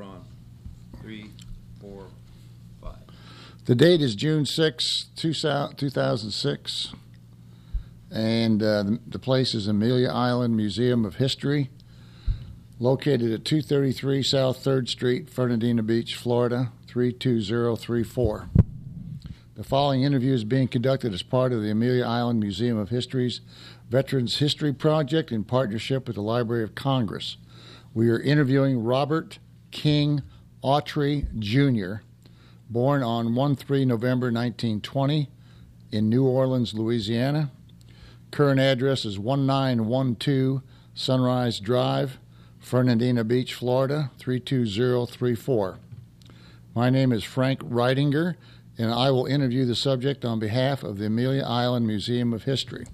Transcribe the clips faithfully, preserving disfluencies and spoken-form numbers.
We're on. Three, four, five. The date is June sixth, two thousand six, and uh, the, the place is Amelia Island Museum of History, located at two thirty-three South third Street, Fernandina Beach, Florida, three two zero three four. The following interview is being conducted as part of the Amelia Island Museum of History's Veterans History Project in partnership with the Library of Congress. We are interviewing Robert King Autry, Junior, born on one three November nineteen twenty in New Orleans, Louisiana. Current address is one nine one two Sunrise Drive, Fernandina Beach, Florida, three two zero three four. My name is Frank Reidinger, and I will interview the subject on behalf of the Amelia Island Museum of History.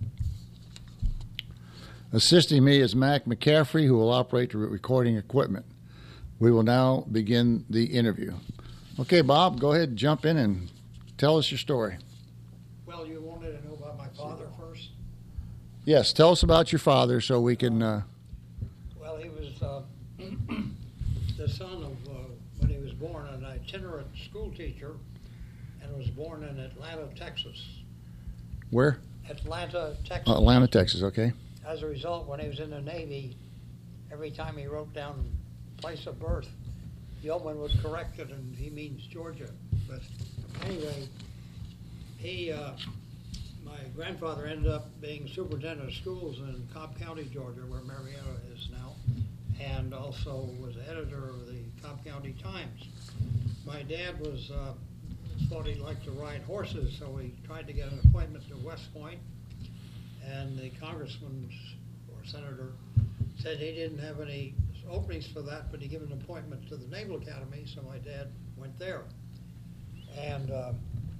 Assisting me is Mac McCaffrey, who will operate the recording equipment. We will now begin the interview. Okay, Bob, go ahead and jump in and tell us your story. Well, you wanted to know about my father first? Yes, tell us about your father so we can... Uh... Well, he was uh, the son of, uh, when he was born, an itinerant school teacher, and was born in Atlanta, Texas. Where? Atlanta, Texas. Uh, Atlanta, Texas, okay. As a result, when he was in the Navy, every time he wrote down place of birth, Yeoman would correct it, and he means Georgia. But anyway, he, uh, my grandfather ended up being superintendent of schools in Cobb County, Georgia, where Marietta is now, and also was editor of the Cobb County Times. My dad was uh, thought he liked to ride horses, so he tried to get an appointment to West Point, and the congressman or senator said he didn't have any openings for that, but he gave an appointment to the Naval Academy, so my dad went there. And uh,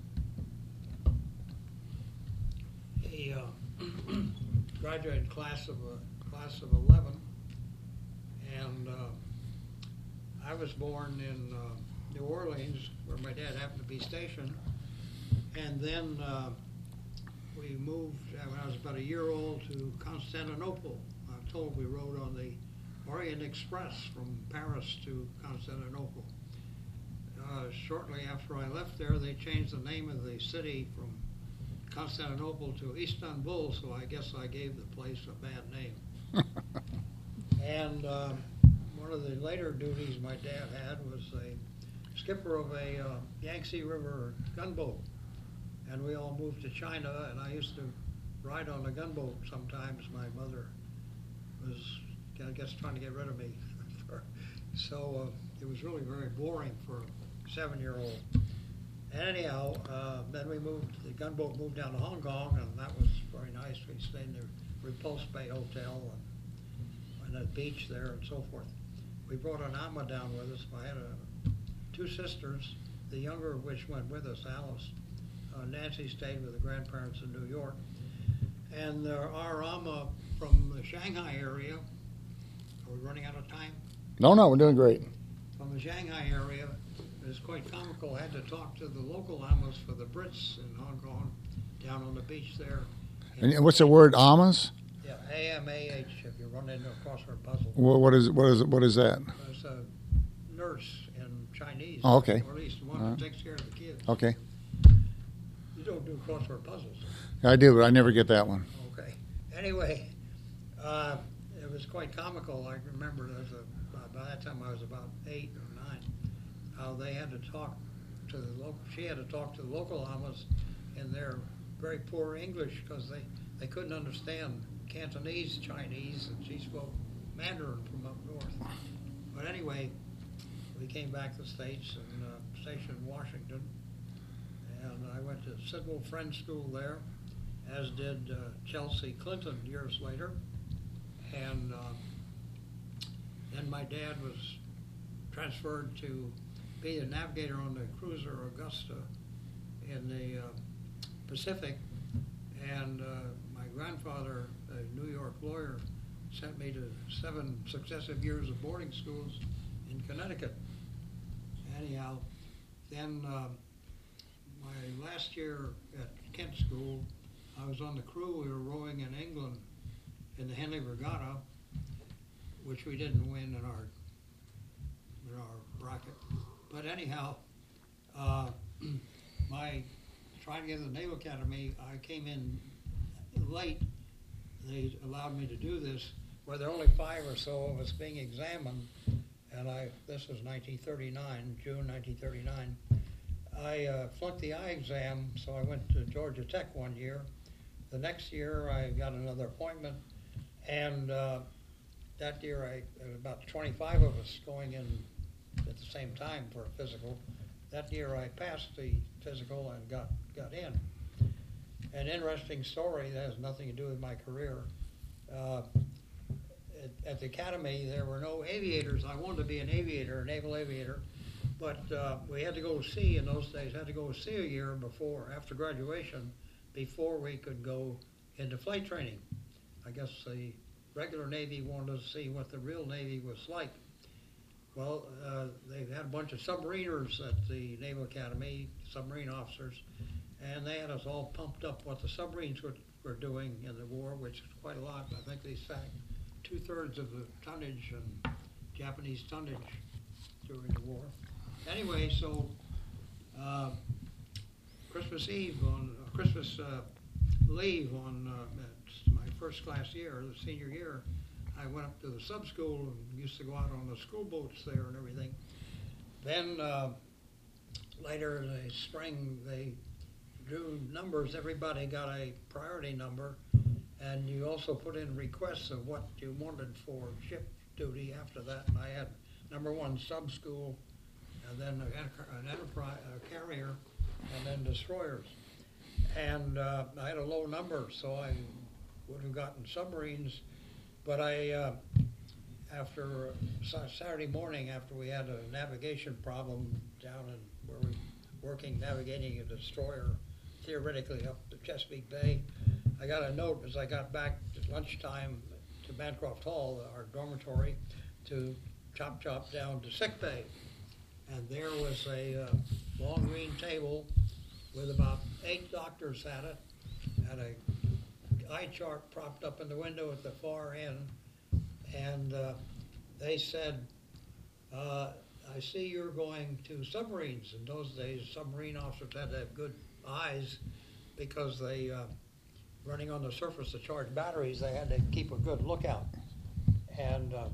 he uh, graduated class of a class of eleven, and uh, I was born in uh, New Orleans, where my dad happened to be stationed, and then uh, we moved uh, when I was about a year old to Constantinople. I'm told we rode on the Orient Express from Paris to Constantinople. Uh, shortly after I left there, they changed the name of the city from Constantinople to Istanbul, so I guess I gave the place a bad name. And uh, one of the later duties my dad had was a skipper of a uh, Yangtze River gunboat. And we all moved to China, and I used to ride on the gunboat sometimes. My mother was, I guess, trying to get rid of me. So uh, it was really very boring for a seven-year-old. Anyhow, uh, then we moved, the gunboat moved down to Hong Kong, and that was very nice. We stayed in the Repulse Bay Hotel and, and the beach there and so forth. We brought an ama down with us. I had a, two sisters, the younger of which went with us, Alice. Uh, Nancy stayed with the grandparents in New York. And uh, our ama from the Shanghai area, are we running out of time? No, no, we're doing great. From the Shanghai area, it was quite comical. I had to talk to the local amas for the Brits in Hong Kong, down on the beach there. And, and what's the word, amas? Yeah, A M A H, if you run into a crossword puzzle. What, what is what is what is that? It's a nurse in Chinese. Oh, okay. Or at least one Uh-huh. who takes care of the kids. Okay. You don't do crossword puzzles. I do, but I never get that one. Okay. Anyway, uh, it was quite comical. I remember as a, by that time I was about eight or nine, how they had to talk to the local, she had to talk to the local amas in their very poor English because they, they couldn't understand Cantonese Chinese, and she spoke Mandarin from up north. But anyway, we came back to the States and uh, stationed in Washington, and I went to Sidwell Friends School there, as did uh, Chelsea Clinton years later. And uh, then my dad was transferred to be the navigator on the cruiser Augusta in the uh, Pacific. And uh, my grandfather, a New York lawyer, sent me to seven successive years of boarding schools in Connecticut. Anyhow, then uh, my last year at Kent School, I was on the crew. We were rowing in England in the Henley Regatta, which we didn't win in our in our bracket. But anyhow, uh, my trying to get to the Naval Academy, I came in late. They allowed me to do this, where there were only five or so of us being examined, and I, this was nineteen thirty-nine, June nineteen thirty-nine. I uh, flunked the eye exam, so I went to Georgia Tech one year. The next year, I got another appointment, and uh, that year, I there was about twenty-five of us going in at the same time for a physical. That year, I passed the physical and got, got in. An interesting story that has nothing to do with my career. Uh, at, at the academy, there were no aviators. I wanted to be an aviator, a naval aviator, but uh, we had to go to sea in those days. Had to go to sea a year before, after graduation, before we could go into flight training. I guess the regular Navy wanted to see what the real Navy was like. Well, uh, they had a bunch of submariners at the Naval Academy, submarine officers, and they had us all pumped up what the submarines were, were doing in the war, which is quite a lot. I think they sank two-thirds of the tonnage and Japanese tonnage during the war. Anyway, so uh, Christmas Eve on uh, Christmas uh, leave on uh, my first class year, the senior year, I went up to the sub school and used to go out on the school boats there and everything. Then uh, later in the spring, they drew numbers. Everybody got a priority number, and you also put in requests of what you wanted for ship duty after that. And I had number one sub school, and then an enterprise a carrier, and then destroyers. And uh, I had a low number, so I would have gotten submarines. But I, uh, after uh, Saturday morning, after we had a navigation problem down in where we were working, navigating a destroyer, theoretically up the Chesapeake Bay, I got a note as I got back at lunchtime to Bancroft Hall, our dormitory, to chop chop down to sick bay. And there was a uh, long green table with about eight doctors at it, had a eye chart propped up in the window at the far end, and uh, they said, uh, I see you're going to submarines. In those days, submarine officers had to have good eyes because they, uh, running on the surface to charge batteries, they had to keep a good lookout. And uh,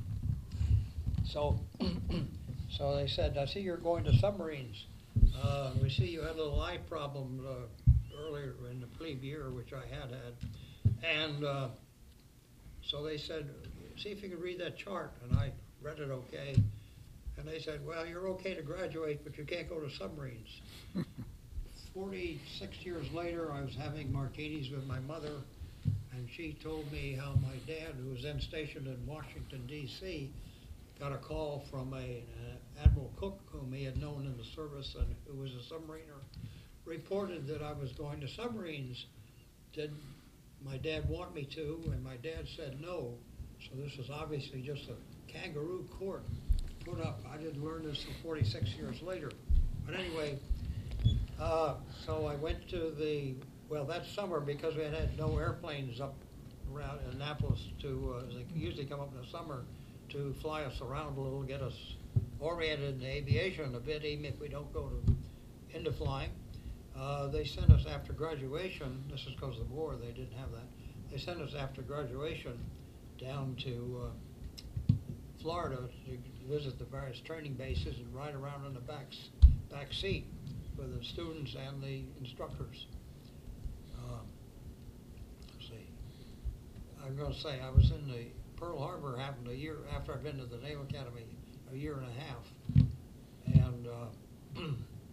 so, so they said, I see you're going to submarines. Uh, we see you had a little eye problem uh, earlier in the plebe year, which I had had. And uh, so they said, see if you can read that chart. And I read it okay. And they said, well, you're okay to graduate, but you can't go to submarines. forty-six years later, I was having martinis with my mother, and she told me how my dad, who was then stationed in Washington, D C, got a call from a, uh, Admiral Cook, whom he had known in the service and who was a submariner, reported that I was going to submarines. Did my dad want me to? And my dad said no. So this was obviously just a kangaroo court put up. I didn't learn this until forty-six years later. But anyway, uh, so I went to the, well, that summer, because we had had no airplanes up around Annapolis to, uh, they usually come up in the summer to fly us around a little, get us oriented in aviation a bit, even if we don't go to, into flying. Uh, they sent us after graduation, this is because of the war, they didn't have that. They sent us after graduation down to uh, Florida to visit the various training bases and ride around in the back, back seat with the students and the instructors. Um, let's see. I'm going to say I was in the Pearl Harbor happened a year after I'd been to the Naval Academy, a year and a half. And uh,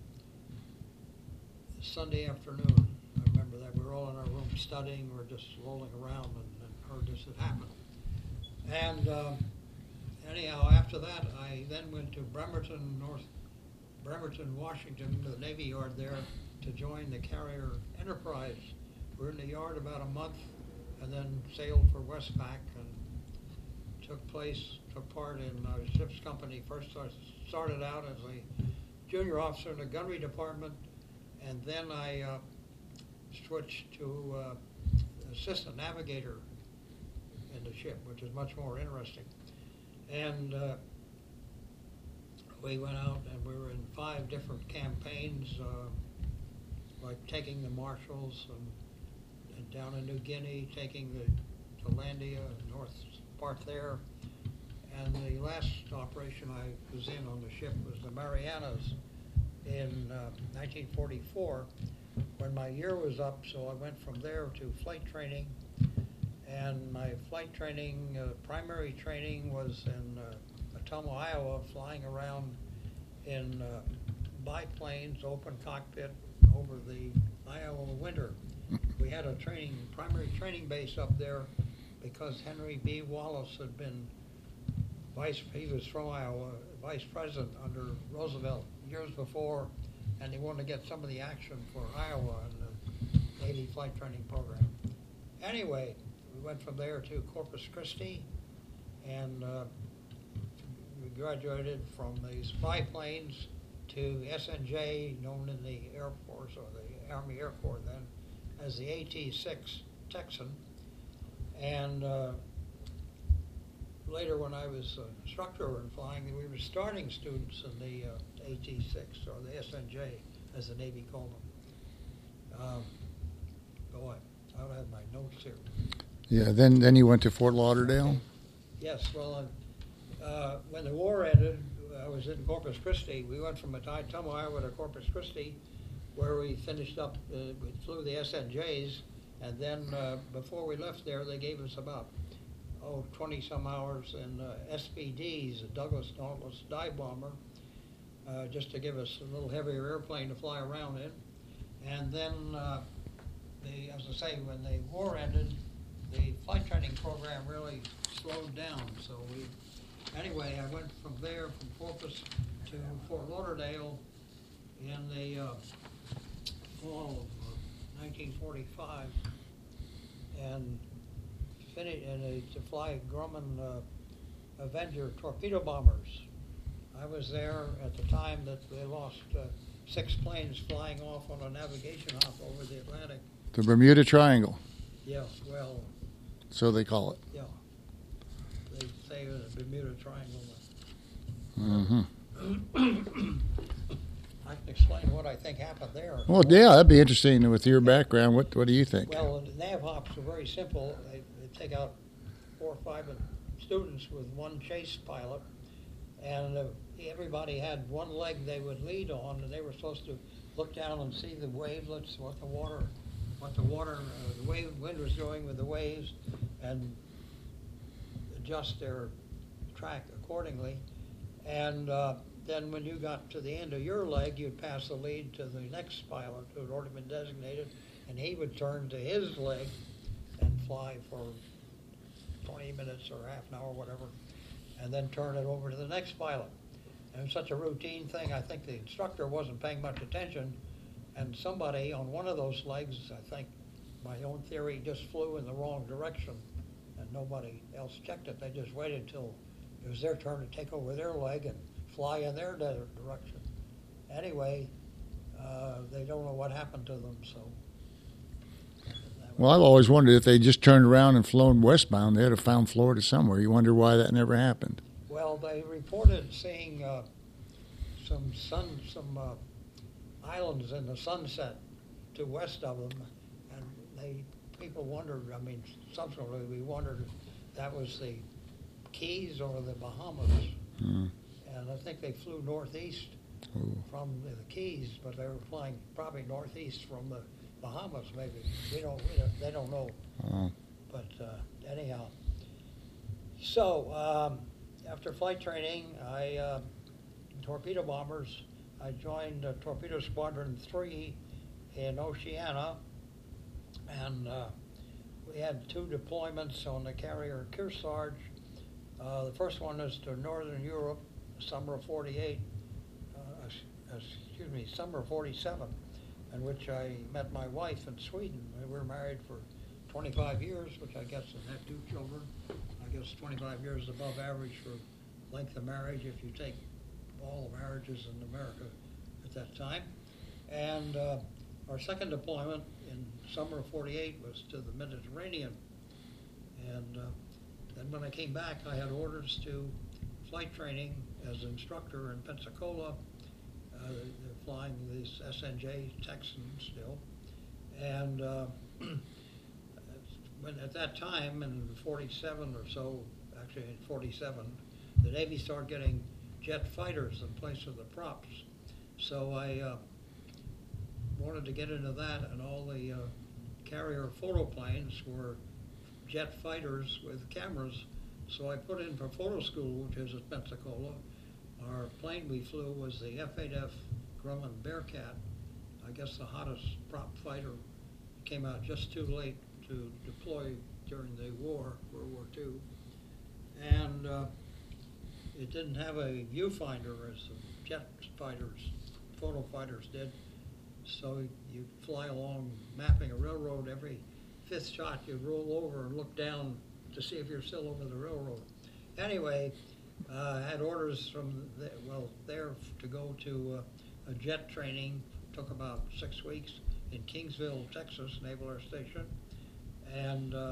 Sunday afternoon, I remember that we were all in our room studying, we were just rolling around and, and heard this had happened. And uh, anyhow, after that, I then went to Bremerton, North Bremerton, Washington, to the Navy Yard there to join the carrier Enterprise. We were in the yard about a month and then sailed for Westpac and took place, took part in a ship's company. First I started out as a junior officer in the gunnery department, and then I uh, switched to uh, assistant navigator in the ship, which is much more interesting. And uh, we went out and we were in five different campaigns, uh, like taking the Marshalls and, and down in New Guinea, taking the Zealandia, north part there. And the last operation I was in on the ship was the Marianas in uh, nineteen forty-four, when my year was up, so I went from there to flight training. And my flight training, uh, primary training was in uh, Ottumwa, Iowa, flying around in uh, biplanes, open cockpit, over the Iowa winter. We had a training, primary training base up there because Henry B. Wallace had been vice, he was from Iowa, vice president under Roosevelt years before, and he wanted to get some of the action for Iowa in the Navy flight training program. Anyway, we went from there to Corpus Christi, and uh, we graduated from these biplanes to S N J, known in the Air Force or the Army Air Corps then as the A T six Texan. And uh, later, when I was an instructor in flying, we were starting students in the uh, A T six or the S N J, as the Navy called them. Um, boy, I don't have my notes here. Yeah, then then you went to Fort Lauderdale? Yes, well, uh, when the war ended, I was in Corpus Christi. We went from Ottumwa, Iowa to Corpus Christi, where we finished up, uh, we flew the S N Js, and then uh, before we left there, they gave us about, oh, twenty-some hours in uh, S P Ds, the Douglas Dauntless Dive Bomber, uh, just to give us a little heavier airplane to fly around in. And then, uh, the, as I say, when the war ended, the flight training program really slowed down. So we, anyway, I went from there, from Corpus to Fort Lauderdale in the uh, fall of uh, nineteen forty-five, and finished and uh, to fly Grumman uh, Avenger torpedo bombers. I was there at the time that they lost uh, six planes flying off on a navigation hop over the Atlantic. The Bermuda Triangle, Yeah, well, so they call it. yeah. They say the Bermuda Triangle. Mm-hmm. I can explain what I think happened there. Well, yeah, that'd be interesting with your background. What what do you think? Well, the nav hops are very simple. They, they take out four or five students with one chase pilot, and uh, everybody had one leg they would lead on, and they were supposed to look down and see the wavelets, what the water, what the water, uh, the wave, wind was doing with the waves, and adjust their track accordingly. And uh, then when you got to the end of your leg, you'd pass the lead to the next pilot who had already been designated, and he would turn to his leg and fly for twenty minutes or half an hour, whatever, and then turn it over to the next pilot. And it was such a routine thing, I think the instructor wasn't paying much attention, and somebody on one of those legs, I think, my own theory, just flew in the wrong direction, and nobody else checked it. They just waited until it was their turn to take over their leg and fly in their direction. Anyway, uh, they don't know what happened to them, so. Well, I've always wondered if they just turned around and flown westbound, they'd have found Florida somewhere. You wonder why that never happened. Well, they reported seeing uh, some sun, some uh, islands in the sunset to west of them, and they people wondered. I mean, subsequently we wondered if that was the Keys or the Bahamas. Mm. And I think they flew northeast Ooh. from the Keys, but they were flying probably northeast from the Bahamas, maybe. We don't, we don't they don't know. Oh. But uh, anyhow, so um, after flight training, I uh, torpedo bombers. I joined uh, Torpedo Squadron three in Oceania, and uh, we had two deployments on the carrier Kearsarge. Uh, the first one is to Northern Europe, summer of forty-eight, uh, excuse me, summer of forty-seven, in which I met my wife in Sweden. We were married for twenty-five years, which I guess, and had two children. I guess twenty-five years above average for length of marriage if you take all the marriages in America at that time. And uh, our second deployment in summer of forty-eight was to the Mediterranean. And uh, then when I came back, I had orders to flight training as instructor in Pensacola. Uh, they're flying these S N J Texans still. And uh, when at that time, in forty-seven or so, actually in forty-seven, the Navy started getting jet fighters in place of the props. So I uh, wanted to get into that, and all the uh, carrier photo planes were jet fighters with cameras. So I put in for photo school, which is at Pensacola. Our plane we flew was the F eight F Grumman Bearcat. I guess the hottest prop fighter. Came out just too late to deploy during the war, World War Two. And uh, it didn't have a viewfinder as the jet fighters, photo fighters did. So you fly along mapping a railroad. Every fifth shot you roll over and look down to see if you're still over the railroad. Anyway, uh, I had orders from, the, well, there to go to uh, a jet training. Took about six weeks in Kingsville, Texas, Naval Air Station. And uh,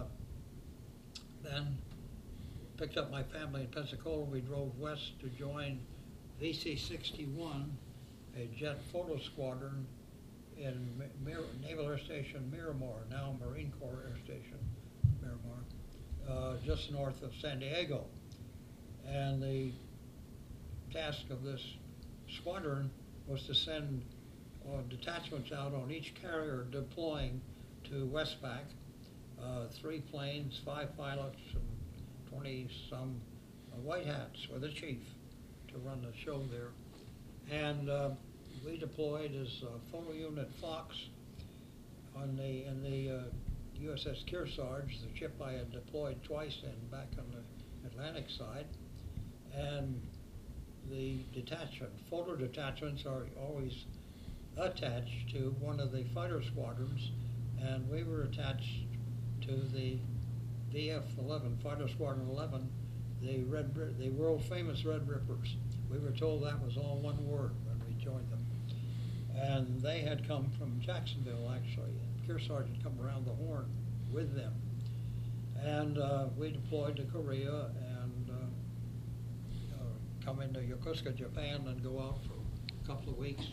then picked up my family in Pensacola. We drove west to join V C sixty-one, a jet photo squadron in Mir- Naval Air Station Miramar, now Marine Corps Air Station Miramar, uh, just north of San Diego. And the task of this squadron was to send uh, detachments out on each carrier deploying to Westpac, uh, three planes, five pilots, and twenty-some uh, white hats with the chief to run the show there. And uh, we deployed as uh, Photo Unit Fox on the in the uh, U S S Kearsarge, the ship I had deployed twice in back on the Atlantic side. And the detachment, photo detachments are always attached to one of the fighter squadrons, and we were attached to the V F eleven, Fighter Squadron eleven, the Red, the world famous Red Rippers. We were told that was all one word when we joined them. And they had come from Jacksonville, actually. Kearsarge had come around the horn with them. And uh, we deployed to Korea and uh, uh, come into Yokosuka, Japan, and go out for a couple of weeks.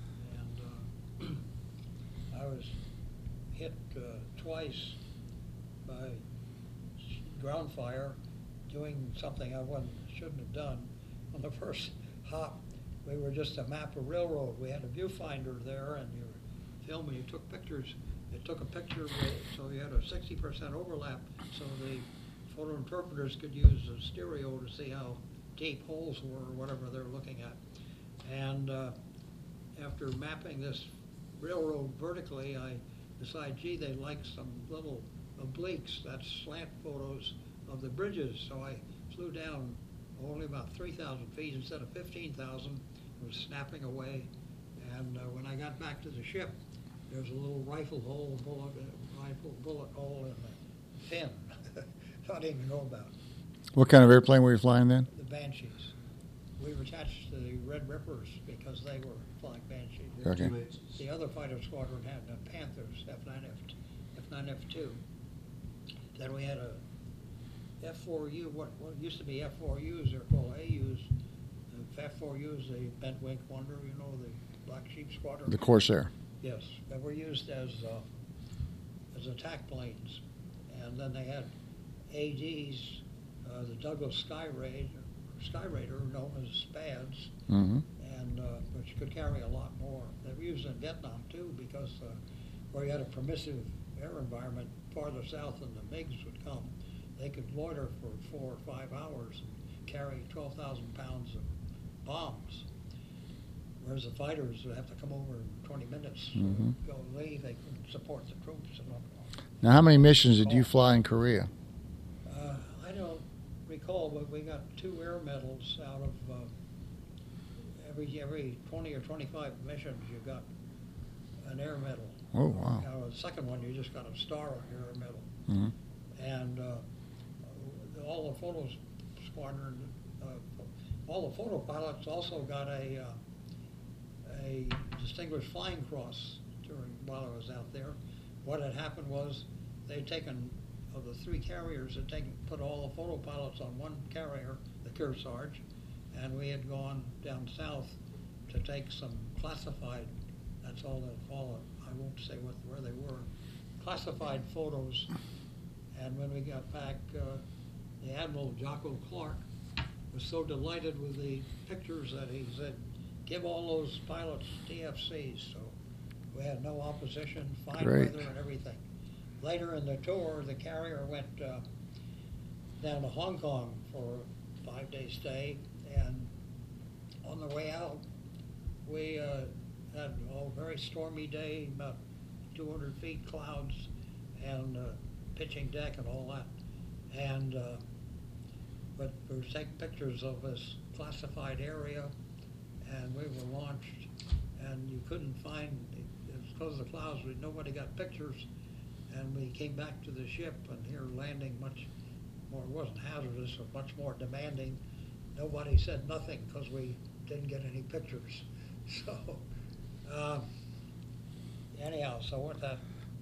And uh, I was hit uh, twice by ground fire doing something I wasn't, shouldn't have done. On the first hop, we were just to map a railroad. We had a viewfinder there, and you were filming, you took pictures. It took a picture, with, so you had a sixty percent overlap, so the photo interpreters could use a stereo to see how deep holes were or whatever they're looking at. And uh, after mapping this railroad vertically, I decided, gee, they like some little obliques, that's slant photos of the bridges. So I flew down only about three thousand feet instead of fifteen thousand. It was snapping away. And uh, when I got back to the ship, there was a little rifle hole, bullet, uh, rifle bullet hole in the fin. I didn't even know about. What kind of airplane were you flying then? The Banshees. We were attached to the Red Rippers because they were flying Banshees. Okay. The other fighter squadron had the Panthers, F nine F nine F two. Then we had a F four U, what, what used to be F four U's, they're called A U's. The F four U's, the Bent Wing Wonder, you know, the Black Sheep Squadron. The Corsair. Yes, that were used as uh, as attack planes. And then they had A Ds, uh, the Douglas Sky Raider, Sky Raider, known as SPADs, Mm-hmm. and uh, which could carry a lot more. They were used in Vietnam too, because uh, where you had a permissive air environment farther south than the MiGs would come, they could loiter for four or five hours and carry twelve thousand pounds of bombs. Whereas the fighters would have to come over in twenty minutes, Mm-hmm. go leave, they couldn't support the troops and all. Now, how many missions did you fly in Korea? Uh, I don't recall, but we got two air medals out of uh, every every twenty or twenty-five missions. You got an air medal. Oh, wow. Now, the second one, you just got a star on your air medal. Mm-hmm. And uh, all the photo squadron, uh, all the photo pilots also got a uh, a Distinguished Flying Cross during while I was out there. What had happened was they'd taken, of the three carriers, had taken put all the photo pilots on one carrier, the Kearsarge, and we had gone down south to take some classified, that's all that followed, I won't say what, where they were, classified photos. And when we got back, uh, the Admiral Jocko Clark was so delighted with the pictures that he said, give all those pilots T F Cs. So we had no opposition, fine Great. weather and everything. Later in the tour, the carrier went uh, down to Hong Kong for a five-day stay, and on the way out, we uh, had a very stormy day, about two hundred feet clouds, and uh, pitching deck and all that. And uh, but we were taking pictures of this classified area, and we were launched, and you couldn't find, it was because of the clouds, we, nobody got pictures, and we came back to the ship, and here landing much more, it wasn't hazardous, or much more demanding. Nobody said nothing because we didn't get any pictures. So, um, anyhow, so what that,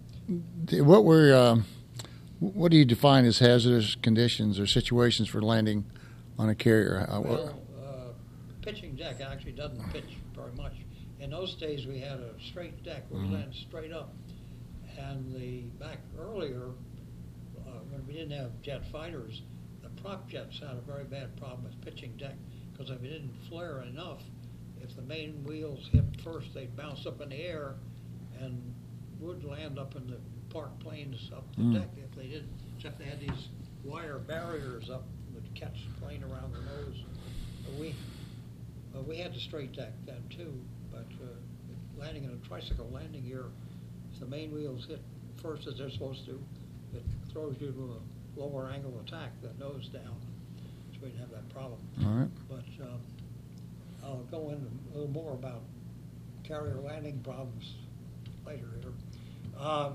What were um, what do you define as hazardous conditions or situations for landing on a carrier? Uh, what- well, uh, pitching deck actually doesn't pitch very much. In those days, we had a straight deck, we Mhm. land straight up. And the, back earlier, uh, when we didn't have jet fighters, the prop jets had a very bad problem with pitching deck, because if it didn't flare enough, if the main wheels hit first, they'd bounce up in the air and would land up in the parked planes up the Mm. deck if they didn't, except they had these wire barriers up that would catch the plane around the nose. But we, uh, we had the straight deck then too, but uh, landing in a tricycle landing gear, if the main wheels hit first as they're supposed to, it throws you to a lower angle attack, the nose down. So we didn't have that problem. All right. But um, I'll go into a little more about carrier landing problems later here. Um,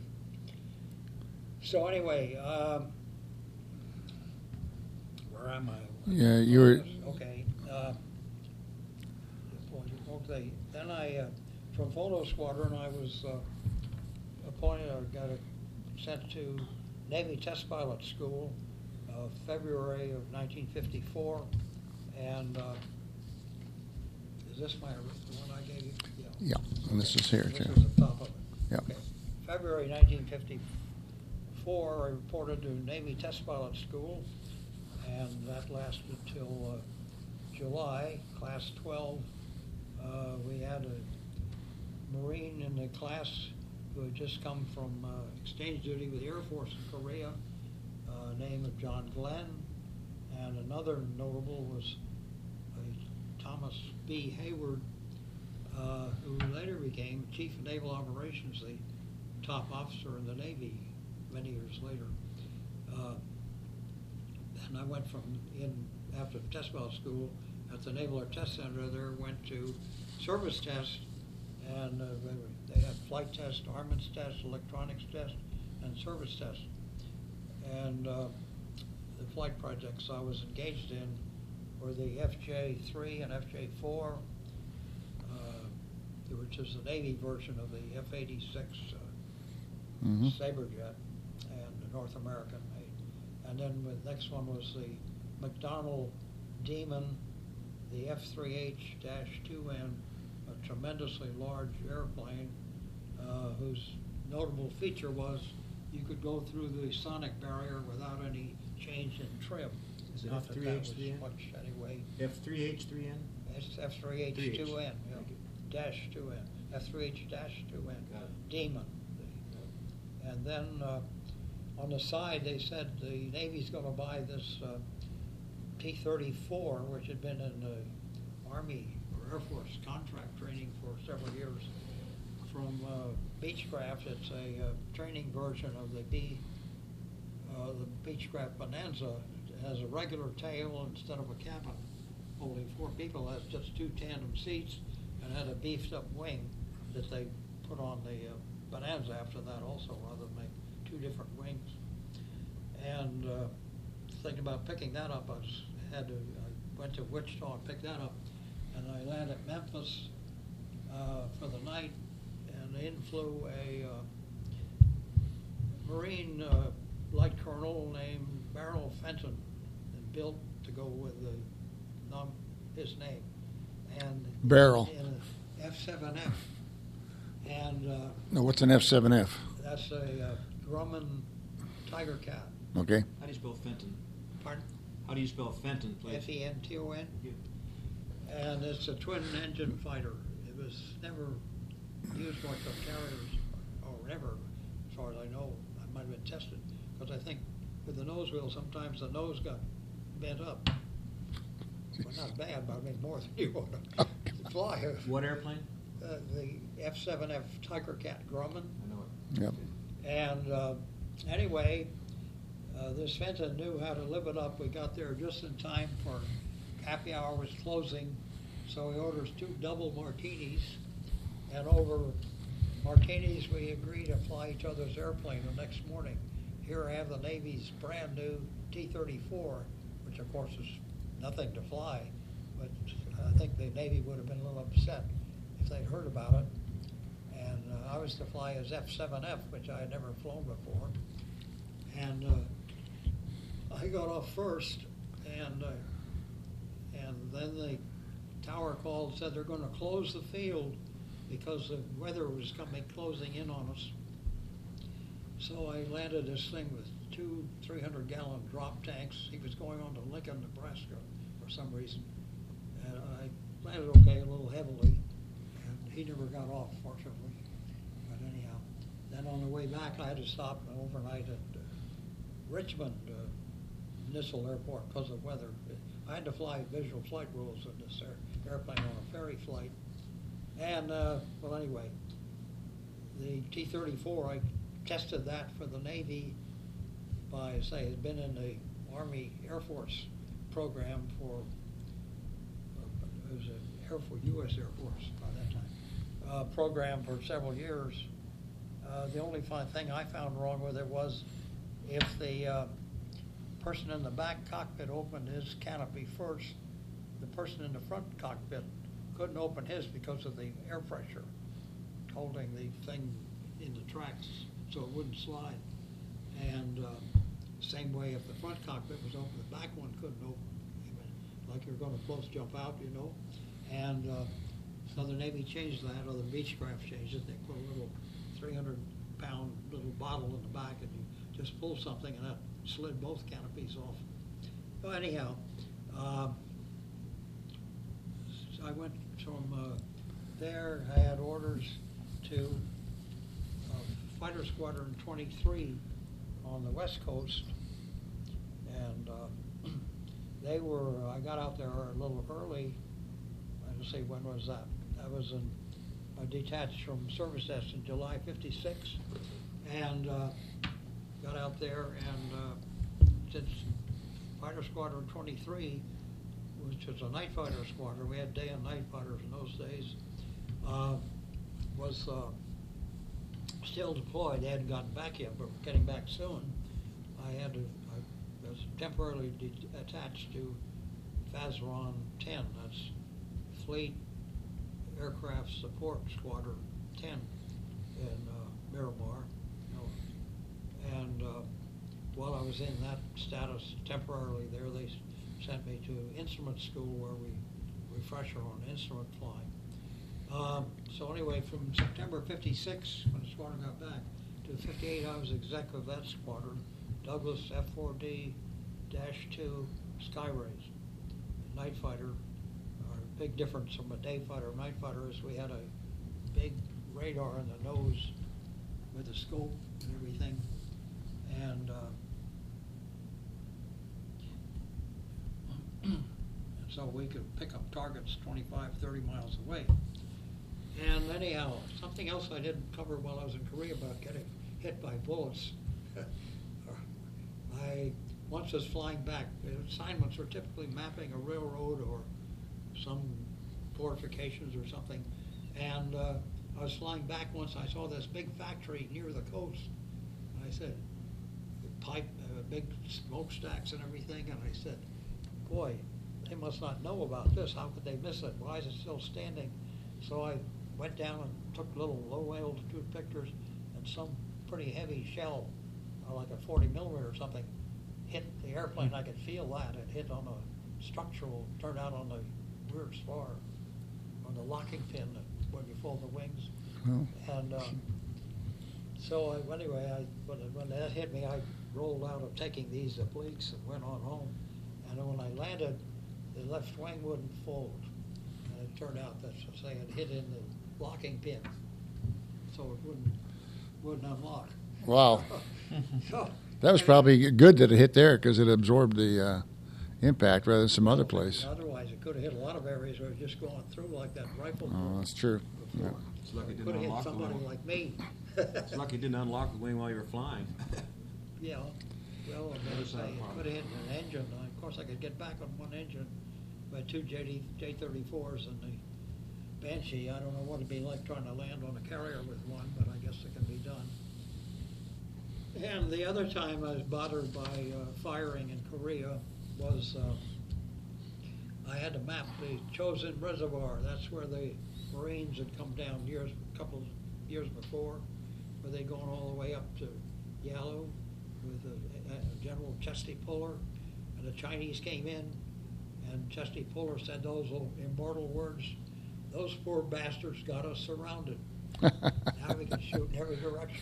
so anyway, um, where am I? Yeah, you were. Okay. Uh, okay. Then I, uh, from Photo Squadron, I was uh, appointed, or got a, sent to Navy Test Pilot School, uh, February of nineteen fifty-four, and uh, is this my the one I gave you? Yeah. Yeah, and this is here This too. is the top of it. Yep. Okay. February nineteen fifty-four, I reported to Navy Test Pilot School, and that lasted till uh, July, class twelve. Uh, we had a Marine in the class who had just come from uh, exchange duty with the Air Force in Korea, uh, name of John Glenn, and another notable was uh, Thomas B. Hayward, uh, who later became Chief of Naval Operations, the top officer in the Navy many years later. Uh, and I went from in after the test pilot school at the Naval Air Test Center there, went to service test, and uh, they, were, they had flight test, armaments test, electronics test, and service test. And uh, the flight projects I was engaged in were the F J three and F J four, uh, which is the Navy version of the F eighty-six uh, Mm-hmm. Saberjet, and the North American made. And then the next one was the McDonnell Demon, the F three H two N, a tremendously large airplane uh, whose notable feature was you could go through the sonic barrier without any change in trim. Is it Not F that three that H was three N? much anyway. F three H three N? It's F three H two N, yeah, Thank you. dash two N, F three H dash two N, Got it. Demon. And then uh, on the side, they said the Navy's going to buy this uh, T thirty-four, which had been in the Army or Air Force contract training for several years, from uh, Beechcraft. It's a uh, training version of the B, uh, the Beechcraft Bonanza. It has a regular tail instead of a cabin holding four people. It has just two tandem seats and had a beefed up wing that they put on the uh, Bonanza after that also, rather than make two different wings. And uh, thinking about picking that up, I was, had to, I went to Wichita and picked that up, and I landed at Memphis uh, for the night, and in flew a uh, Marine uh, light colonel named Beryl Fenton, and built to go with the non his name. And Barrel. in an F seven F. And uh, No, what's an F seven F? that's a uh, Grumman Tiger Cat. Okay. How do you spell Fenton? Pardon? How do you spell Fenton, please? F E N T O N. Yeah. And it's a twin engine fighter. It was never used like the carriers, or never, as far as I know. I might have been tested, because I think with the nose wheel, sometimes the nose got bent up. Well, not bad, but I mean more than you want to fly. What airplane? Uh, the F seven F Tiger Cat Grumman. I know it. Yep. And uh, anyway, uh, this Fenton knew how to live it up. We got there just in time for happy hour was closing, so he orders two double martinis, and over martinis we agreed to fly each other's airplane the next morning. Here I have the Navy's brand new T thirty-four, which of course is nothing to fly, but I think the Navy would have been a little upset if they'd heard about it. And uh, I was to fly as F seven F, which I had never flown before. And uh, I got off first, and uh, and then the tower called and said they're going to close the field because the weather was coming closing in on us. So I landed this thing with two three hundred gallon drop tanks. He was going on to Lincoln, Nebraska for some reason. And I landed okay, a little heavily. And he never got off, fortunately. But anyhow, then on the way back, I had to stop overnight at uh, Richmond uh, Missile Airport because of weather. I had to fly visual flight rules in this air, airplane on a ferry flight. And, uh, well, anyway, the T thirty-four, I tested that for the Navy by, say, had been in the Army Air Force program for, uh, it was an Air Force, U S Air Force by that time, uh, program for several years. Uh, the only fun thing I found wrong with it was if the uh, person in the back cockpit opened his canopy first, the person in the front cockpit couldn't open his because of the air pressure holding the thing in the tracks so it wouldn't slide. And uh, same way, if the front cockpit was open, the back one couldn't open, like you're going to both jump out, you know. And uh, so the Navy changed that, or the Beechcraft changed it. They put a little three hundred pound little bottle in the back, and you just pull something, and that slid both canopies off. So anyhow, uh, so I went from uh, there. I had orders to uh, Fighter Squadron twenty-three on the West Coast, and uh, they were. I got out there a little early. I don't say when was that. That was in. I detached from service desk in July fifty-six, and uh, got out there, and uh, since Fighter Squadron twenty-three, which was a night fighter squadron, we had day and night fighters in those days, uh, was uh, still deployed. They hadn't gotten back yet, but were getting back soon. I had to, I was temporarily de- attached to Fazeron ten, that's Fleet Aircraft Support Squadron ten in uh, Miramar. You know. And uh, while I was in that status temporarily there, they s- sent me to instrument school where we refresher on instrument flying. Um, so anyway, from September fifty-six, when the squadron got back, to fifty-eight, I was exec of that squadron, Douglas F four D two Skyrays, night fighter. Our big difference from a day fighter and night fighter is we had a big radar in the nose with a scope and everything. And, uh, and so we could pick up targets twenty-five, thirty miles away. And anyhow, something else I didn't cover while I was in Korea about getting hit by bullets. I once was flying back. The assignments were typically mapping a railroad or some fortifications or something. And uh, I was flying back once. I saw this big factory near the coast. And I said, pipe, uh, big smokestacks and everything. And I said, boy, they must not know about this. How could they miss it? Why is it still standing? So I went down and took little low altitude pictures, and some pretty heavy shell, uh, like a forty millimeter or something, hit the airplane. I could feel that. It hit on a structural, turned out on the weird spar on the locking pin that- when you fold the wings. Well, And uh, so I, anyway, I, when, it- when that hit me, I rolled out of taking these obliques and went on home. And when I landed, the left wing wouldn't fold. And it turned out that, say, it hit in the locking pin, so it wouldn't, wouldn't unlock. wow. So, That was anyway, probably good that it hit there because it absorbed the uh, impact rather than some other place. Otherwise, it could have hit a lot of areas where it was just going through like that rifle. Oh, that's true. before. It's lucky it Could didn't have hit unlock the somebody wing. like me. It's lucky it didn't unlock the wing while you were flying. Yeah, well, I'm Other gonna side say, of the it could have hit an engine. Uh, Of course, I could get back on one engine by two J D, J thirty-fours and the Banshee. I don't know what it'd be like trying to land on a carrier with one, but I guess it can be done. And the other time I was bothered by uh, firing in Korea was, uh, I had to map the Chosin Reservoir. That's where the Marines had come down years, a couple years before, where they'd gone all the way up to Yalu with uh, uh, General Chesty Puller, and the Chinese came in, and Chesty Puller said those little immortal words, "Those poor bastards got us surrounded. Now we can shoot in every direction."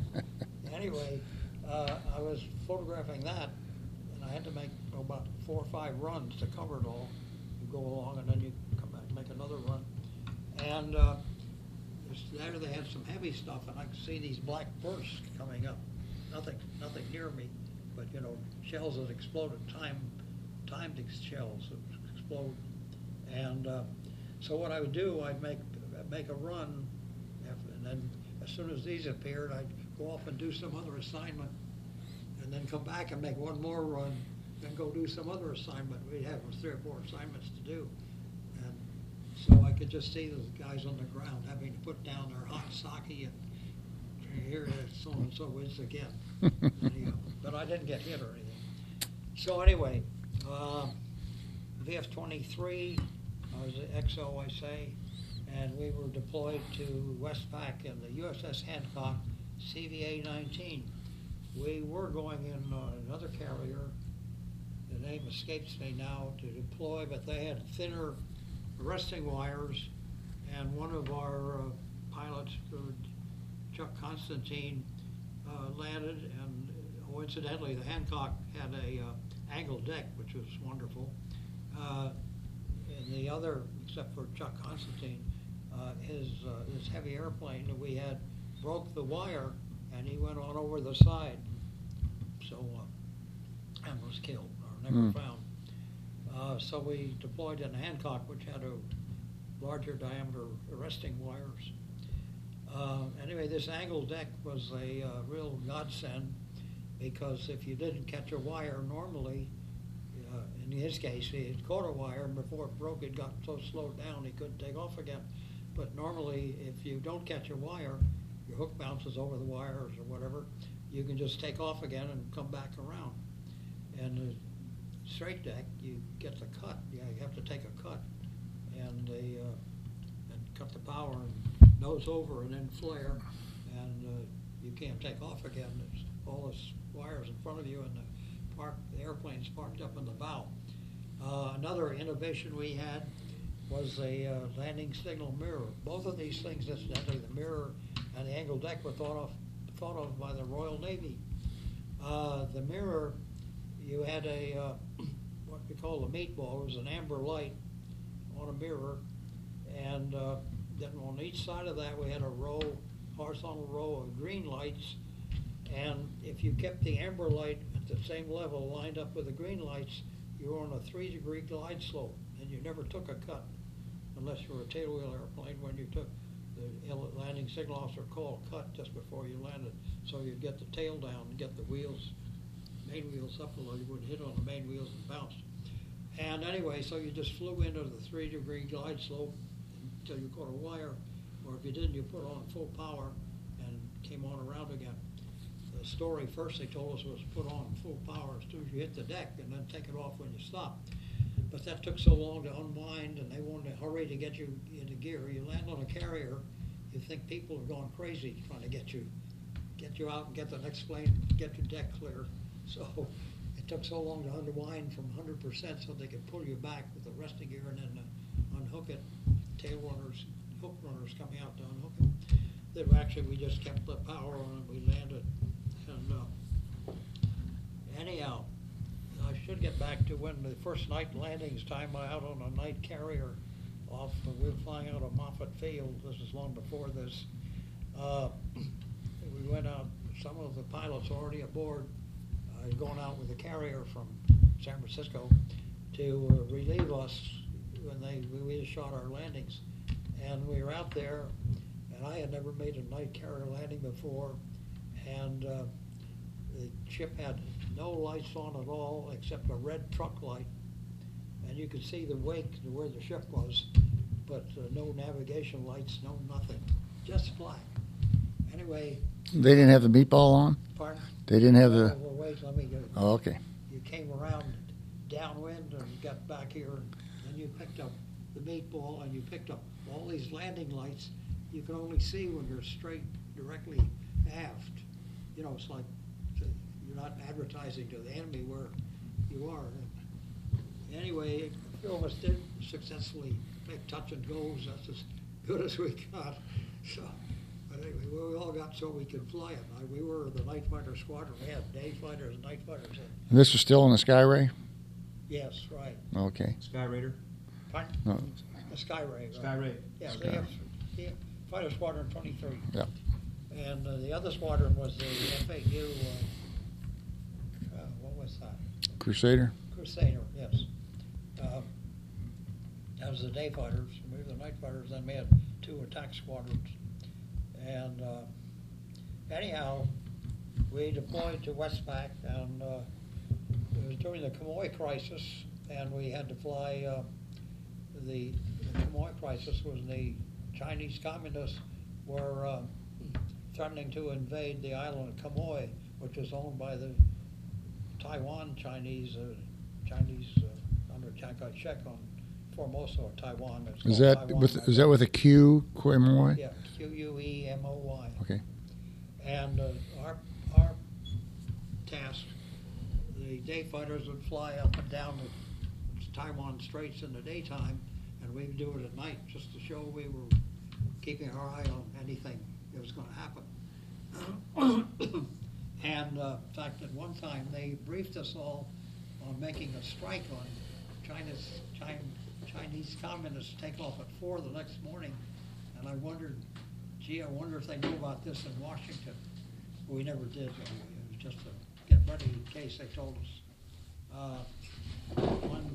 Anyway, uh, I was photographing that, and I had to make oh, about four or five runs to cover it all. You go along, and then you come back and make another run. And uh, this- there they had some heavy stuff, and I could see these black bursts coming up. Nothing, nothing near me, but you know, shells that exploded, time, timed ex- shells that would explode. And uh, so what I would do, I'd make make a run, after, and then as soon as these appeared, I'd go off and do some other assignment, and then come back and make one more run, then go do some other assignment. We'd have three or four assignments to do. And so I could just see the guys on the ground having to put down their hot sake and here so and so is again. Anyhow, but I didn't get hit or anything. So anyway, uh, V F twenty-three, I was at X O, I say, and we were deployed to Westpac in the U S S Hancock C V A nineteen. We were going in uh, another carrier, the name escapes me now, to deploy, but they had thinner arresting wires, and one of our uh, pilots, uh, Chuck Constantine, uh, landed, and oh, incidentally, the Hancock had a uh, angled deck, which was wonderful. Uh, and the other, except for Chuck Constantine, uh, his uh, his heavy airplane that we had broke the wire, and he went on over the side, so uh, and was killed or never Hmm. found. Uh, so we deployed in Hancock, which had a larger diameter arresting wires. Uh, anyway, this angled deck was a uh, real godsend, because if you didn't catch a wire normally, uh, in his case, he had caught a wire, and before it broke, it got so slowed down he couldn't take off again. But normally, if you don't catch a wire, your hook bounces over the wires or whatever, you can just take off again and come back around. And the straight deck, you get the cut. Yeah, you have to take a cut, and they uh, and cut the power and nose over and then flare, and uh, you can't take off again. There's all this wires in front of you, and the park the airplane's parked up in the bow. Uh, another innovation we had was a uh, landing signal mirror. Both of these things, incidentally, the mirror and the angled deck, were thought of thought of by the Royal Navy. Uh, the mirror, you had a uh, what we call a meatball. It was an amber light on a mirror, and uh, then on each side of that we had a row, horizontal row of green lights. And if you kept the amber light at the same level, lined up with the green lights, you were on a three-degree glide slope, and you never took a cut, unless you were a tailwheel airplane. When you took the landing signal officer called cut just before you landed, so you'd get the tail down and get the wheels, main wheels up a little. You wouldn't hit on the main wheels and bounce. And anyway, so you just flew into the three-degree glide slope until you caught a wire, or if you didn't, you put on full power and came on around again. The story first they told us was put on full power as soon as you hit the deck, and then take it off when you stop. But that took so long to unwind, and they wanted to hurry to get you into gear. You land on a carrier, you think people are going crazy trying to get you, get you out and get the next plane, get your deck clear. So it took so long to unwind from one hundred percent so they could pull you back with the resting gear and then the get tail runners, hook runners coming out to unhook them. Then actually, we just kept the power on and we landed. And uh, anyhow, I should get back to when the first night landings time out on a night carrier off, uh, we were flying out of Moffett Field. This is long before this. Uh, we went out, some of the pilots already aboard, uh, going out with a carrier from San Francisco to uh, relieve us when they we just shot our landings. And we were out there, and I had never made a night carrier landing before, and uh, the ship had no lights on at all except a red truck light, and you could see the wake to where the ship was, but uh, no navigation lights, no nothing, just black. Anyway. They didn't have the meatball on? Pardon? They didn't have the... Oh, well, wait, let me go. Oh, okay. You came around downwind and got back here, and then you picked up the meatball, and you picked up all these landing lights. You can only see when you're straight directly aft. You know, it's like you're not advertising to the enemy where you are. Anyway, a few of us did successfully make touch and goes. That's as good as we got. So, but anyway, we all got so we could fly it. I, we were the night fighter squadron. We had day fighters and night fighters. And this was still in the Skyray? Yes, right. Okay. Sky Raider? Pardon? No. The Skyray. Right? Sky Ray. Yeah, Sky. they have, the Fighter Squadron twenty-three. Yeah. And uh, the other squadron was the F A U, uh, uh, what was that? Crusader? Crusader, yes. Uh, that was the day fighters. We were the night fighters. Then we had two attack squadrons. And uh, anyhow, we deployed to Westpac, and uh, it was during the Quemoy crisis, and we had to fly. Uh, the, the Quemoy crisis was the Chinese communists were uh, threatening to invade the island of Quemoy, which was owned by the Taiwan Chinese, uh, Chinese uh, under Chiang Kai-shek on Formosa or Taiwan. It's Is called that Taiwan with now. is that with a Q, Quemoy? Yeah, Q U E M O Y. Okay. And uh, our our task, the day fighters would fly up and down the Taiwan Straits in the daytime, and we'd do it at night just to show we were keeping our eye on anything that was going to happen. And uh, in fact, at one time they briefed us all on making a strike on China's China, Chinese communists take off at four the next morning, and I wondered, gee, I wonder if they knew about this in Washington. Well, we never did. It was just to get ready in case they told us. Uh, one,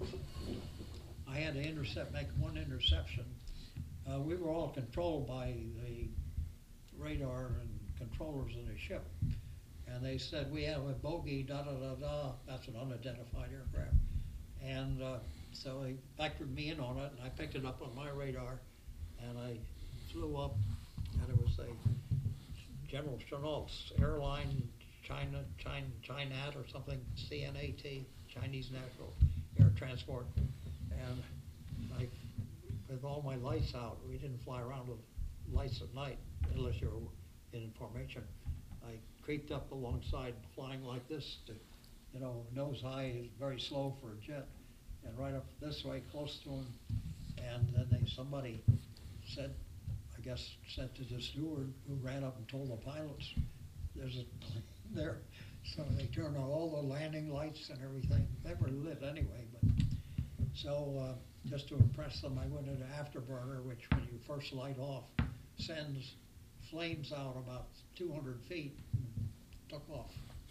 I had to intercept, make one interception. Uh, we were all controlled by the radar and controllers of the ship, and they said we have a bogey, da da da da. That's an unidentified aircraft, and uh, so they factored me in on it, and I picked it up on my radar, and I flew up, and it was a General Chennault's airline, China, China, Chinat or something, C N A T, Chinese National Air Transport, and I, with all my lights out, we didn't fly around with lights at night unless you're in formation. I creeped up alongside, flying like this, to, you know, nose high is very slow for a jet, and right up this way, close to him, and then they, somebody said, I guess said to the steward, who ran up and told the pilots, there's a plane there. So they turned on all the landing lights and everything. They were lit anyway, but so uh, just to impress them, I went into afterburner, which when you first light off, sends flames out about two hundred feet, and took off.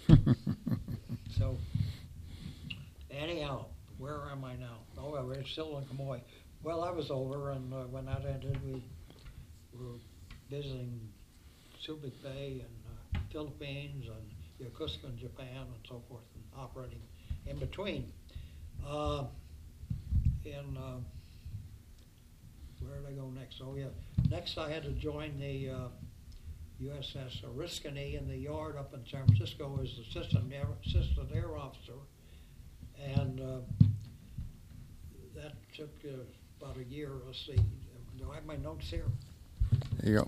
So anyhow, where am I now? Oh, well, we're still in Quemoy. Well, I was over, and uh, when that ended, we were visiting Subic Bay and uh, Philippines and Yokosuka in Japan and so forth, and operating in between. Uh, in uh, where did I go next? Oh yeah, next I had to join the uh, U S S Oriskany in the yard up in San Francisco as assistant air, assistant air officer, and uh, that took uh, about a year. Let's see, do I have my notes here? There you go.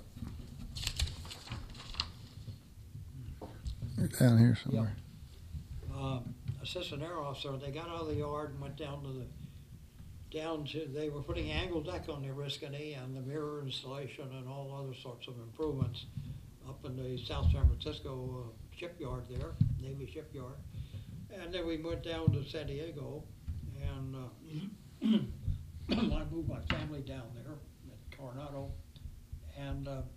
Down here somewhere. Um, assistant air officer, they got out of the yard and went down to the down to, they were putting angle deck on the Oriskany and the mirror installation and all other sorts of improvements up in the South San Francisco uh, shipyard there, Navy shipyard. And then we went down to San Diego, and uh, I moved my family down there at Coronado, and uh,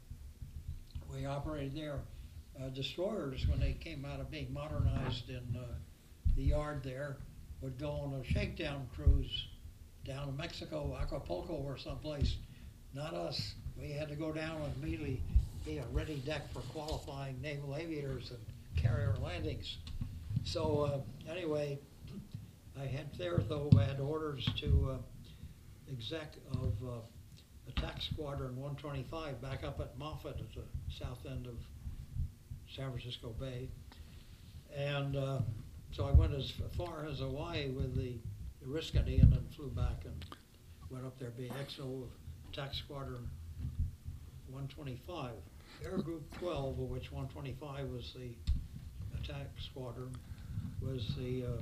we operated there. Uh, destroyers, when they came out of being modernized in uh, the yard there, would go on a shakedown cruise down to Mexico, Acapulco or someplace. Not us. We had to go down and immediately be a ready deck for qualifying naval aviators and carrier landings. So uh, anyway, I had there though, I had orders to uh, exec of uh, Attack Squadron one twenty-five back up at Moffett at the south end of San Francisco Bay. And uh, so I went as far as Hawaii with the Oriskany and then flew back and went up there being X O of Attack Squadron one twenty-five. Air Group twelve, of which one twenty-five was the attack squadron, was the uh,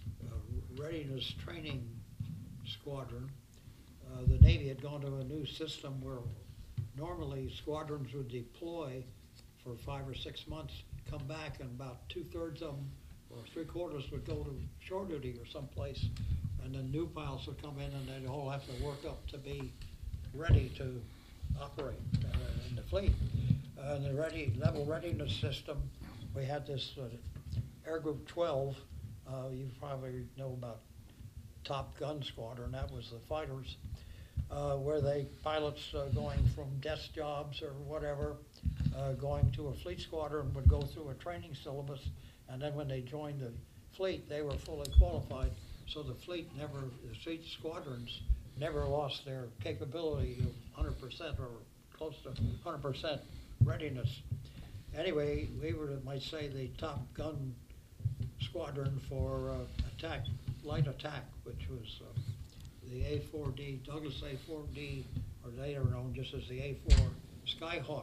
uh, readiness training squadron. Uh, the Navy had gone to a new system where normally squadrons would deploy for five or six months, come back, and about two-thirds of them or three-quarters would go to shore duty or someplace, and then new pilots would come in and they'd all have to work up to be ready to operate uh, in the fleet. Uh, in the ready, level readiness system, we had this uh, Air Group twelve, uh, you probably know about Top Gun Squadron, that was the fighters, uh, where they, pilots uh, going from desk jobs or whatever, uh, going to a fleet squadron would go through a training syllabus, and then when they joined the fleet, they were fully qualified. So the fleet never, the fleet squadrons never lost their capability of one hundred percent or close to one hundred percent readiness. Anyway, we were, might say, the Top Gun Squadron for uh, attack, light attack, which was uh, the A four D, Douglas A four D, or later known just as the A four Skyhawk.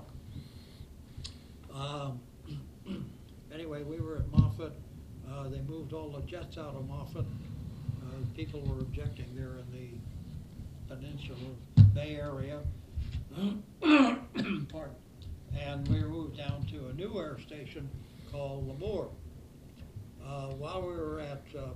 Um, anyway, we were at Moffett. Uh, they moved all the jets out of Moffett. Uh, people were objecting there in the Peninsula Bay Area. Pardon. And we were moved down to a new air station called Lemoore. Uh, while we were at uh,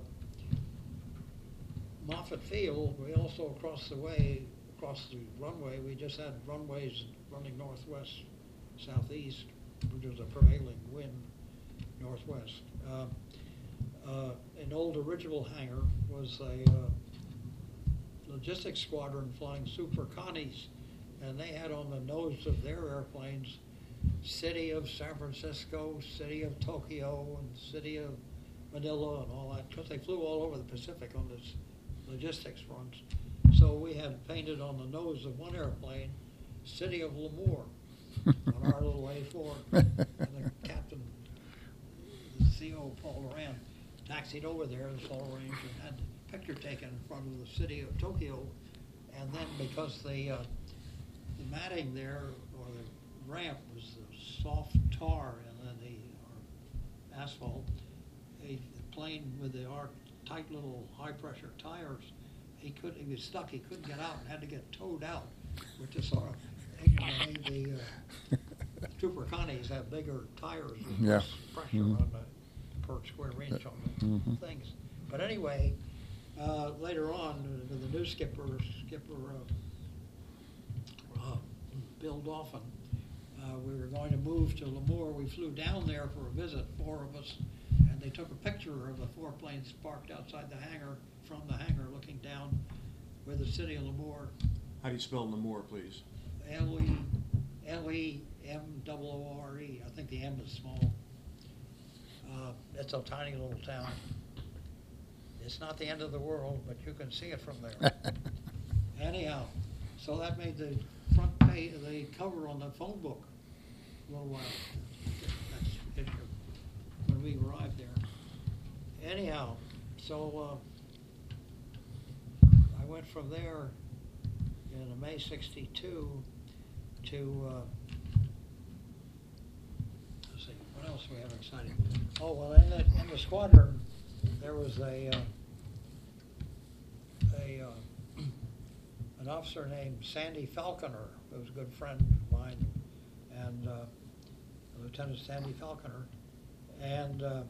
Moffett Field, we also across the way, across the runway, we just had runways running northwest, southeast, which was a prevailing wind northwest. Uh, uh, an old original hangar was a uh, logistics squadron flying Super Connies, and they had on the nose of their airplanes City of San Francisco, City of Tokyo, and City of Manila and all that, because they flew all over the Pacific on this logistics runs. So we had painted on the nose of one airplane, City of Lemoore, on our little A four. And the captain, the C O, Paul Loran, taxied over there, the Sol Range, and had a picture taken in front of the City of Tokyo. And then because the, uh, the matting there, or the ramp, was the soft tar and then the or asphalt, a plane with the our tight little high pressure tires, he could he was stuck, he couldn't get out and had to get towed out, which is sort of made the uh, Super Connies have bigger tires with Yeah. less pressure Mhm. on the per square inch on the Mhm. things. But anyway, uh, later on, uh, the new skipper, skipper uh, uh, Bill Dolphin, uh, we were going to move to Lemoore. We flew down there for a visit, four of us, and they took a picture of the four planes parked outside the hangar, from the hangar looking down with the city of Lemoore. How do you spell Lemoore, please? L E L E M O O R E. I think the M is small. Uh, it's a tiny little town. It's not the end of the world, but you can see it from there. Anyhow, so that made the front page, the cover on the phone book a little while. That's issue when we arrived there. Anyhow, so uh, I went from there in May sixty-two to, uh, let's see, what else do we have exciting? Oh, well, in the, in the squadron, there was a, uh, a uh, an officer named Sandy Falconer, who was a good friend of mine, and uh, Lieutenant Sandy Falconer. And uh,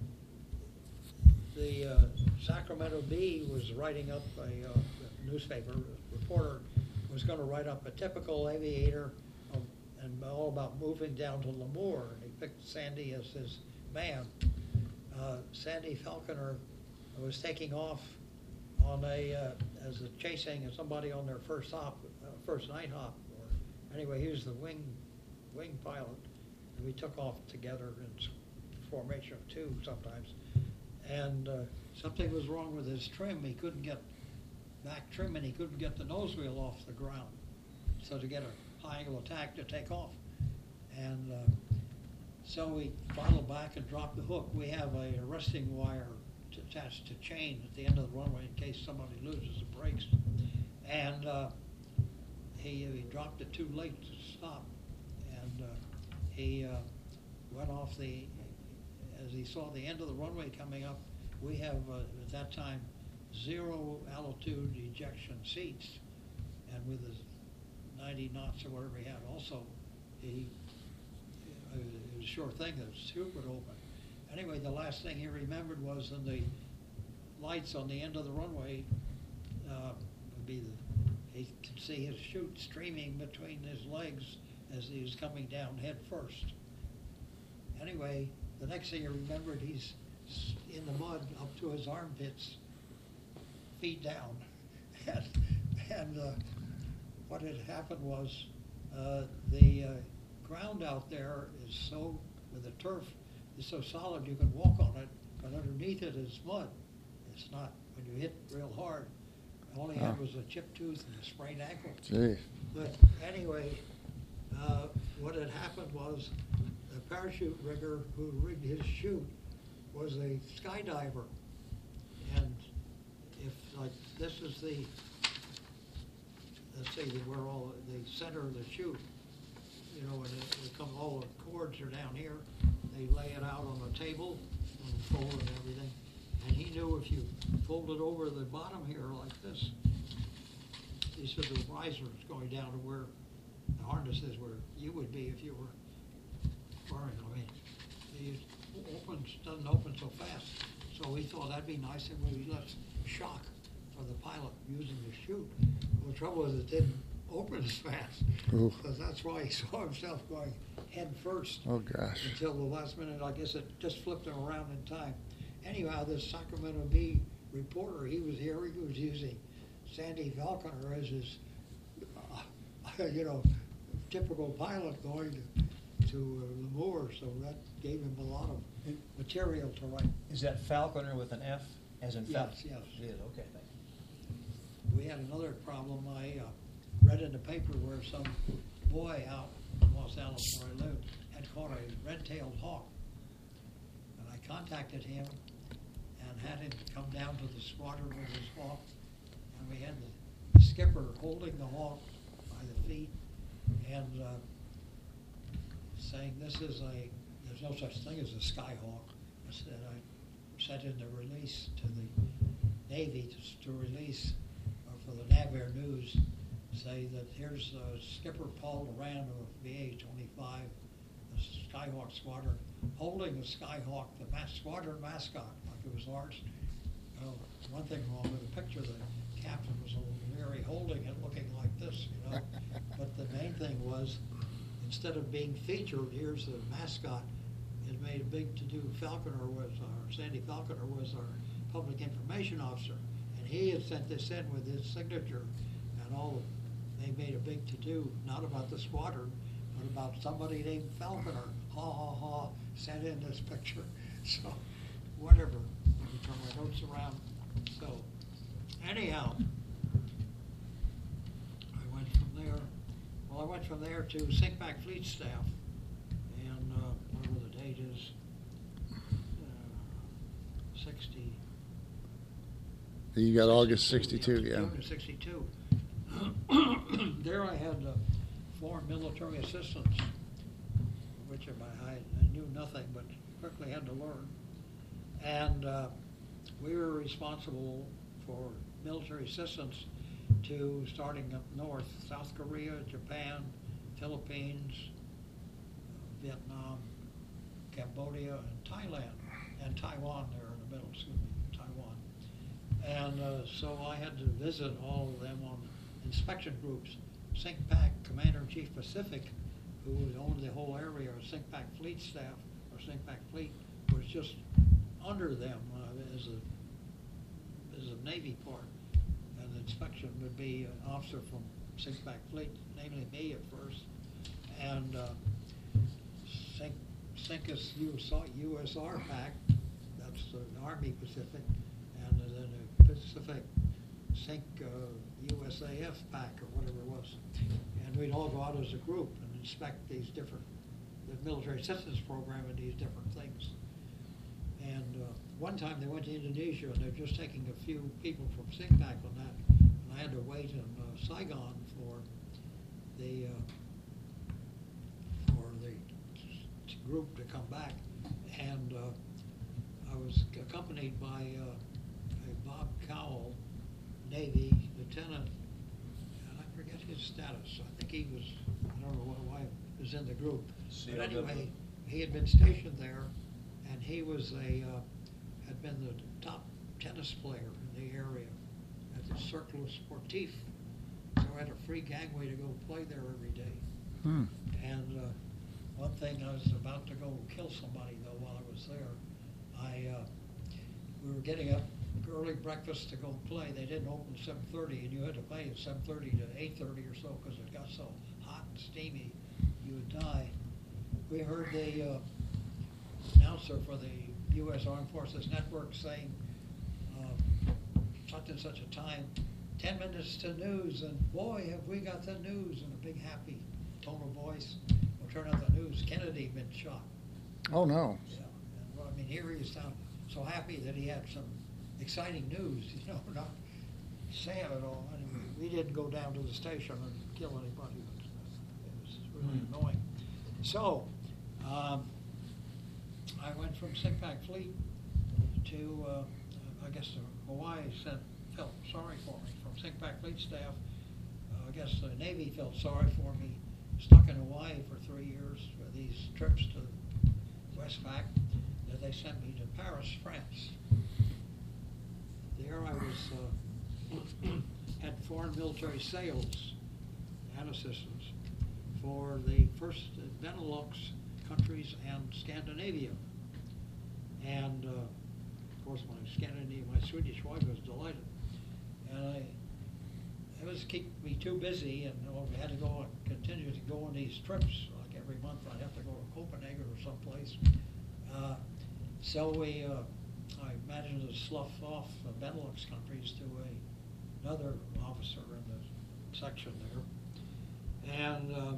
the uh, Sacramento Bee was writing up a uh, newspaper, reporter was going to write up a typical aviator of, and all about moving down to Lemoore. And he picked Sandy as his man. Uh, Sandy Falconer was taking off on a, uh, as a chasing somebody on their first hop, uh, first night hop. Or anyway, he was the wing, wing pilot. And we took off together in formation of two sometimes. And uh, something was wrong with his trim. He couldn't get back trim, and he couldn't get the nose wheel off the ground. So to get a high angle attack to take off. And uh, so we throttled back and dropped the hook. We have a arresting wire t- attached to chain at the end of the runway in case somebody loses the brakes. And uh, he, he dropped it too late to stop. And uh, he uh, went off the, as he saw the end of the runway coming up, we have uh, at that time zero altitude ejection seats, and with his ninety knots or whatever he had also, he, uh, it was a sure thing that the chute would open. Anyway, the last thing he remembered was in the lights on the end of the runway, uh, would be the, he could see his chute streaming between his legs as he was coming down head first. Anyway, the next thing he remembered, he's in the mud up to his armpits, feet down. And, and uh, what had happened was uh, the uh, ground out there is so, with the turf, is so solid you can walk on it, but underneath it is mud. It's not, when you hit real hard, all he had Oh. was a chipped tooth and a sprained ankle. Gee. But anyway, uh, what had happened was the parachute rigger who rigged his chute was a skydiver. And if, like, this is the, let's say that where all, the center of the chute, you know, and it, it come, all the cords are down here, they lay it out on a table and fold and everything. And he knew if you fold it over the bottom here like this, he said the riser is going down to where the harness is, where you would be if you were firing. I mean, it opens, doesn't open so fast. So we thought that'd be nice, and we left shock for the pilot using the chute. Well, the trouble is it didn't open as fast. Ooh. Because that's why he saw himself going head first. Oh, gosh. Until the last minute, I guess it just flipped him around in time. Anyhow, this Sacramento Bee reporter, he was here, he was using Sandy Falconer as his, uh, you know, typical pilot going to, to uh, Lemoore, so that gave him a lot of material to write. Is that Falconer with an F, as in Falcon? Yes, yes. It is, okay. We had another problem. I uh, read in the paper where some boy out in Los Alamos, where I lived, had caught a red-tailed hawk. And I contacted him and had him come down to the squadron with his hawk. And we had the skipper holding the hawk by the feet and uh, saying, this is a, there's no such thing as a skyhawk. I said, I sent in the release to the Navy to, to release, or for the Navair News, say that here's uh, Skipper Paul Duran of V A twenty-five, the Skyhawk Squadron, holding the Skyhawk, the mas- squadron mascot, like it was ours. Well, one thing wrong with the picture, the captain was a little leery holding it, looking like this, you know. But the main thing was, instead of being featured, here's the mascot. It made a big to-do. Falconer was, our Sandy Falconer was our public information officer, and he had sent this in with his signature, and all. They made a big to-do, not about the squadron, but about somebody named Falconer. Ha ha ha! Sent in this picture. So, whatever. Let me turn my notes around. So, anyhow, I went from there. Well, I went from there to Sinkback Fleet Staff, and uh, whatever the date is, uh, sixty. You got August sixty-two, yeah. June of sixty-two. There I had uh, foreign military assistance, which I, I knew nothing, but quickly had to learn. And uh, we were responsible for military assistance to starting up north, South Korea, Japan, Philippines, uh, Vietnam, Cambodia, and Thailand, and Taiwan there in the middle, excuse me, Taiwan. And uh, so I had to visit all of them on inspection groups. SINCPAC Commander-in-Chief Pacific, who owned the whole area, or SINCPAC Fleet staff, or SINCPAC Fleet, was just under them uh, as a as a Navy part. And the inspection would be an officer from SINCPAC Fleet, namely me at first, and uh, Sink, Sincus U S R PAC, that's the Army Pacific, and then the Pacific Sink uh, U S A F PAC or whatever it was. And we'd all go out as a group and inspect these different, the military assistance program and these different things. And uh, one time they went to Indonesia and they're just taking a few people from SINCPAC on that. And I had to wait in uh, Saigon for the uh, for the group to come back. And uh, I was accompanied by uh, a Bob Cowell, Navy lieutenant, and I forget his status. I think he was, I don't know why he was in the group. But anyway, he had been stationed there, and he was a, uh, had been the top tennis player in the area at the Cercle Sportif. So I had a free gangway to go play there every day. Hmm. And uh, one thing, I was about to go kill somebody though while I was there. I, uh, we were getting up early breakfast to go play. They didn't open at seven thirty, and you had to play at seven thirty to eight thirty or so because it got so hot and steamy you would die. We heard the uh, announcer for the U S Armed Forces Network saying uh, such and such a time, ten minutes to news, and boy, have we got the news, in a big happy tone of voice. Well, turn out the news, Kennedy had been shot. Oh, no. Yeah, and, well, I mean, here he is sound so happy that he had some exciting news, you know, not sad at all. And we didn't go down to the station and kill anybody. It was really Hmm. annoying. So, um, I went from SINCPAC Fleet to, uh, I guess, uh, Hawaii sent, felt sorry for me. From SINCPAC Fleet staff, uh, I guess the Navy felt sorry for me. Stuck in Hawaii for three years for these trips to Westpac. That they sent me to Paris, France. There I was, uh, had foreign military sales and assistance for the first Benelux countries and Scandinavia. And, uh, of course, my Scandinavian, my Swedish wife was delighted. And I, it was keep me too busy, and you know, we had to go and continue to go on these trips. Like every month I'd have to go to Copenhagen or someplace. Uh, so we, uh, I managed to slough off the Benelux countries to a, another officer in the section there, and, uh,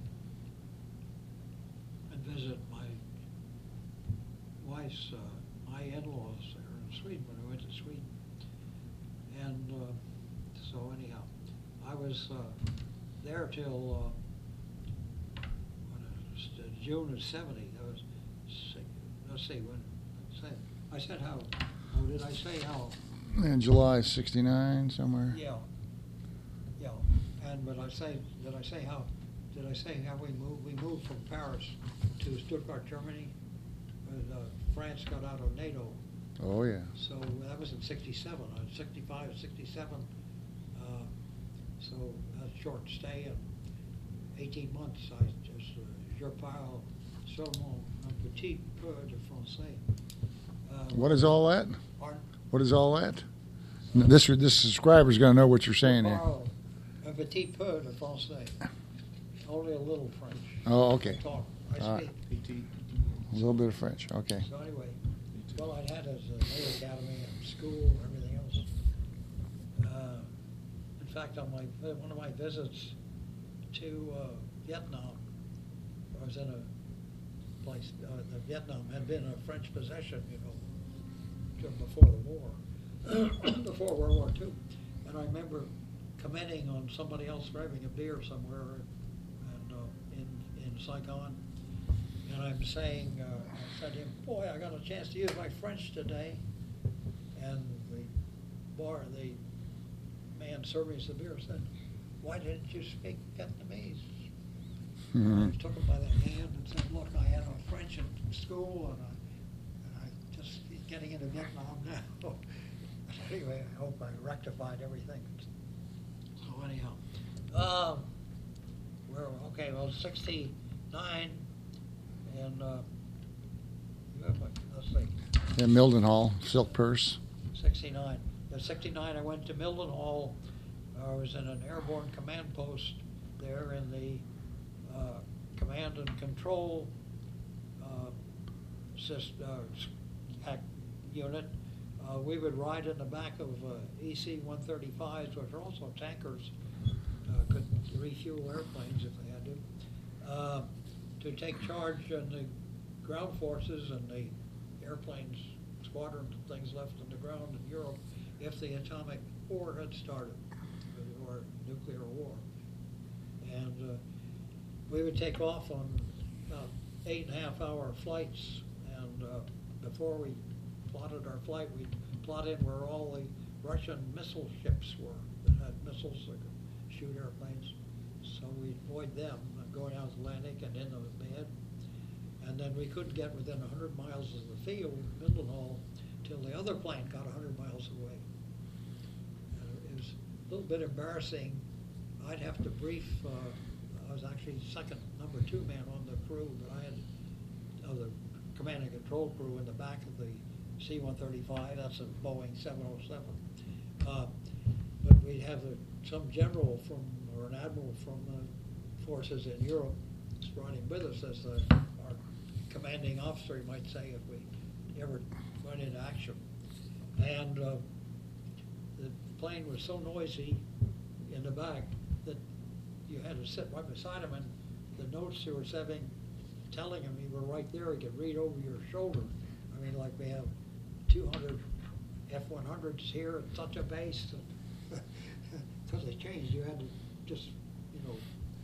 and visit my wife's, uh, my in-laws there in Sweden when I went to Sweden. And uh, so anyhow, I was uh, there till uh, what is it, June of seventy. I was, let's see, when, I said how, oh, did I say how? In July sixty-nine, somewhere. Yeah, yeah, and, but I say, did I say how, did I say how we moved? We moved from Paris to Stuttgart, Germany, when uh, France got out of NATO. Oh, yeah. So that was in sixty-seven, uh, sixty-five, sixty-seven, uh, so a short stay, and eighteen months, I just, uh, je parle seulement un petit peu de français. Uh, What is all that? Pardon? What is all that? This this subscriber's going to know what you're saying here. Parle un petit peu de français. Only a little French. Oh, okay. Talk. I All speak. right. A little bit of French. Okay. So anyway, well, I'd had as a Naval Academy and school, everything else. Uh, in fact, on my one of my visits to uh, Vietnam, I was in a place. Uh, the Vietnam had been a French possession, you know, just before the war, before World War Two. And I remember commenting on somebody else grabbing a beer somewhere, and uh, in in Saigon. And I'm saying, uh, I said to him, boy, I got a chance to use my French today. And the bar, the man serving us the beer said, "Why didn't you speak Vietnamese?" Mhm. I took him by the hand and said, "Look, I had a French in school, and I, and I just getting into Vietnam now." Anyway, I hope I rectified everything. So anyhow, um, we're okay. Well, sixty-nine, and uh, you have my- let's see. Yeah, Mildenhall, Silk Purse. sixty-nine. In sixty-nine, I went to Mildenhall. I was in an airborne command post there in the uh, command and control uh, syst- uh, s- act unit. Uh, we would ride in the back of uh, E C one thirty-fives, which are also tankers, uh, could refuel airplanes if they had to, uh, to take charge in the ground forces and the airplanes, squadrons and things left on the ground in Europe if the atomic war had started, or nuclear war. And uh, we would take off on about eight and a half hour flights, and uh, before we plotted our flight, we'd plot in where all the Russian missile ships were that had missiles that could shoot airplanes. So we'd avoid them uh, going out Atlantic and in the bed. And then we couldn't get within one hundred miles of the field, Mildenhall, till the other plane got one hundred miles away. And it was a little bit embarrassing. I'd have to brief, uh, I was actually second, number two man on the crew, but I had, of the command and control crew in the back of the C one thirty-five, that's a Boeing seven oh seven. Uh, but we'd have a, some general from, or an admiral from the forces in Europe riding with us as the, our commanding officer, you might say, if we ever went into action. And uh, the plane was so noisy in the back that you had to sit right beside him, and the notes you were having, telling him you were right there, he could read over your shoulder. I mean, like we have two hundred F one hundreds here at such a base, because they changed, you had to just, you know,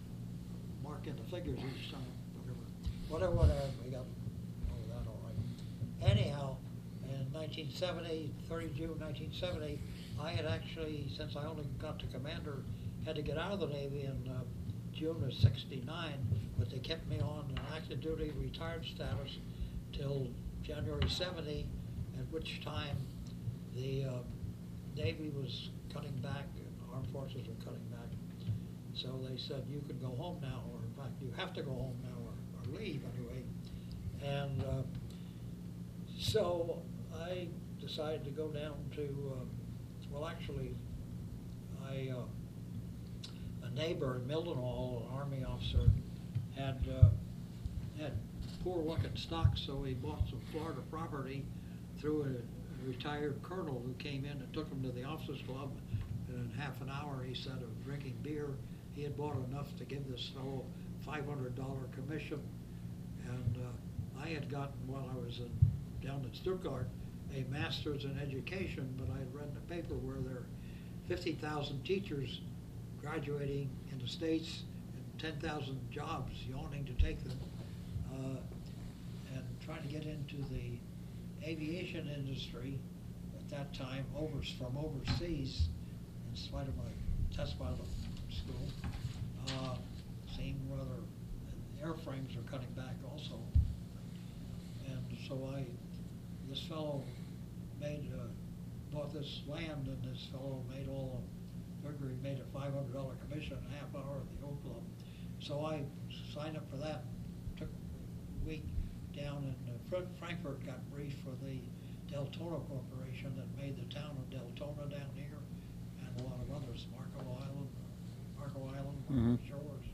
mark in the figures each time, whatever. Whatever, whatever, we got all of that all right. Anyhow, in nineteen seventy, thirty June nineteen seventy, I had actually, since I only got to commander, had to get out of the Navy in uh, June of sixty-nine, but they kept me on an active duty retired status till January seventy, at which time the uh, Navy was cutting back, and armed forces were cutting back. So they said, you can go home now, or in fact, you have to go home now, or, or leave anyway. And uh, so I decided to go down to, uh, well, actually, I, uh, a neighbor in Mildenhall, an Army officer, had uh, had poor looking stock, so he bought some Florida property through a, a retired colonel who came in and took him to the officers club. And in half an hour, he said, of drinking beer, he had bought enough to give this fellow five hundred dollar commission. And uh, I had gotten, while I was in, down in Stuttgart, a master's in education, but I had read in the paper where there are fifty thousand teachers graduating in the States and ten thousand jobs yawning to take them, uh, and trying to get into the aviation industry at that time over, from overseas, in spite of my test pilot school, uh, seemed rather, and airframes are cutting back also. And so I, this fellow made, uh, bought this land, and this fellow made all, figure he made a five hundred dollar commission a half hour at the Oak Club. So I signed up for that, took a week down in uh, Fr- Frankfurt, got briefed for the Deltona Corporation that made the town of Deltona down here, and a lot of others, Marco Island, Marco Island, Marco Mhm. Shores,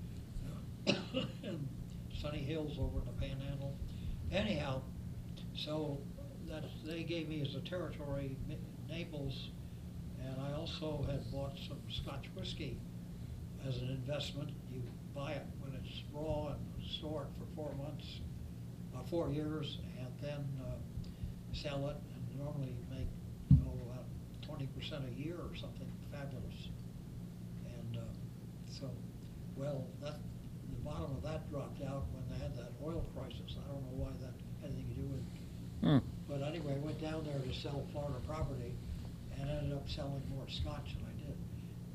uh, and Sunny Hills over in the Panhandle. Anyhow, so that they gave me as a territory Naples, and I also had bought some Scotch whiskey as an investment. You buy it when it's raw and store it for four months, uh, four years, and then uh, sell it, and normally make oh, about twenty percent a year or something fabulous. And uh, so, well, that the bottom of that dropped out when they had that oil crisis. I don't know why that had anything to do with it. Hmm. But anyway, I went down there to sell Florida property and ended up selling more scotch than I did.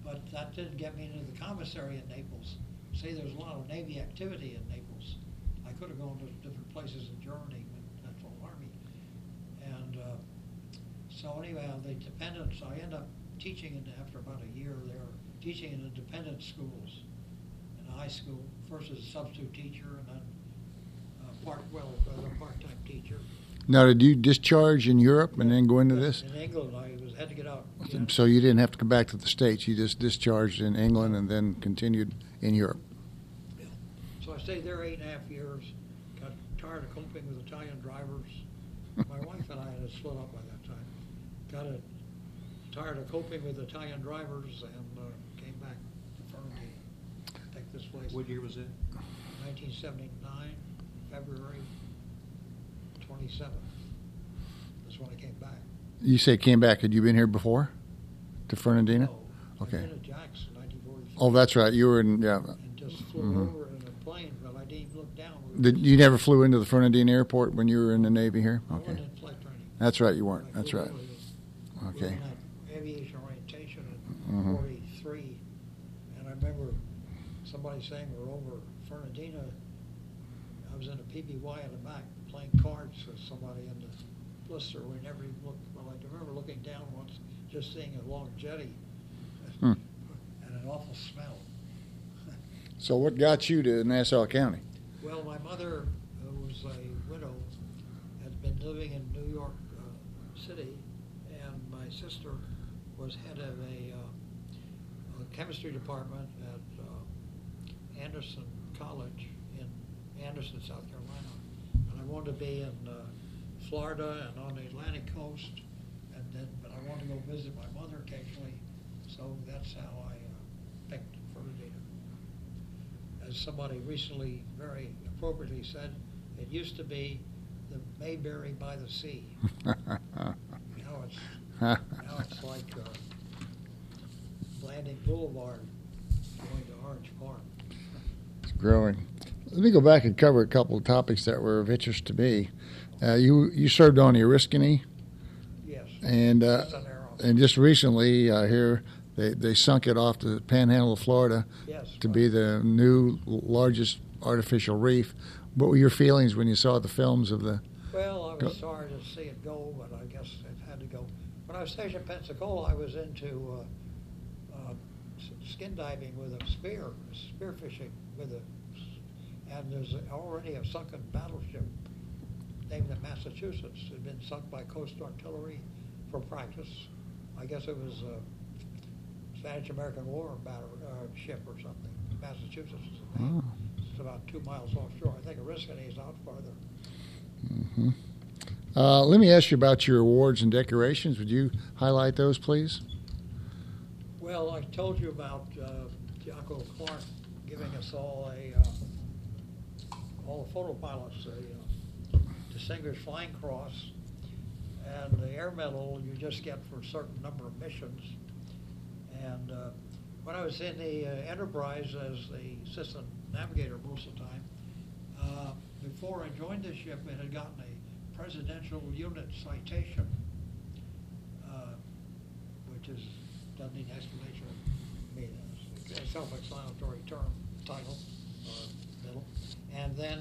but that didn't get me into the commissary in Naples. See, there's a lot of Navy activity in Naples. I could have gone to different places in Germany with the National Army. And uh, so anyway, on the dependents, I ended up teaching in, after about a year there, teaching in independent schools in high school, first as a substitute teacher and then uh, part, well, as a part-time teacher. Now, did you discharge in Europe and then go into this? In England, I was had to get out. Yeah. So you didn't have to come back to the States. You just discharged in England and then continued in Europe. Yeah. So I stayed there eight and a half years. Got tired of coping with Italian drivers. My wife and I had split up by that time. Got a, tired of coping with Italian drivers and uh, came back to Fernandina. Take this place. What year was it? nineteen seventy-nine, February twenty-seventh. That's when I came back. You say came back. Had you been here before to Fernandina? No, Okay. I've been at Jackson, nineteen forty-three. Oh, that's right. You were in, yeah. And just flew Mhm. over in a plane, but I didn't even look down. Did, you never flew into the Fernandina airport when you were in the Navy here? I wasn't Okay. in flight training. That's right. You I weren't. That's flew right. over to- we Okay. were in that aviation orientation in Mhm. forty-three, and I remember somebody saying we're over Fernandina. I was in a P B Y in the back playing cards with somebody in the blister. We never even looked. Well, I remember looking down once, just seeing a long jetty Hmm. and an awful smell. So what got you to Nassau County? Well, my mother, who was a widow, had been living in New York uh, City, and my sister was head of a, uh, a chemistry department at uh, Anderson College in Anderson, South Carolina. And I wanted to be in uh, Florida and on the Atlantic coast, and then, but I wanted to go visit my mother occasionally, so that's how I uh, picked Fernandina. As somebody recently very appropriately said, it used to be the Mayberry by the sea. Now it's now it's like uh, Landing Boulevard going to Orange Park. It's growing. Let me go back and cover a couple of topics that were of interest to me. Uh, you you served on the Oriskany, Yes. and uh, It's an arrow. and just recently uh, here they, they sunk it off the Panhandle of Florida Yes. to be the new largest artificial reef. What were your feelings when you saw the films of the? Well, I Go- was sorry to see it go, but I guess it had to go. When I was stationed in Pensacola, I was into uh, uh, s- skin diving with a spear, spear fishing with a, and there's already a sunken battleship named the Massachusetts. It had been sunk by Coast Artillery for practice. I guess it was a Spanish-American War battle, uh, ship or something. Massachusetts is the name. Oh. It's about two miles offshore. I think Oriskany is out farther. hmm Uh, let me ask you about your awards and decorations. Would you highlight those, please? Well, I told you about uh, Jocko Clark giving us all a, uh, all the photo pilots a uh, Distinguished Flying Cross, and the Air Medal you just get for a certain number of missions. And uh, when I was in the uh, Enterprise as the assistant navigator most of the time, uh, before I joined the ship, it had gotten a presidential unit citation, uh, which is doesn't need explanation. I mean, it's a self-explanatory term, title, or middle. And then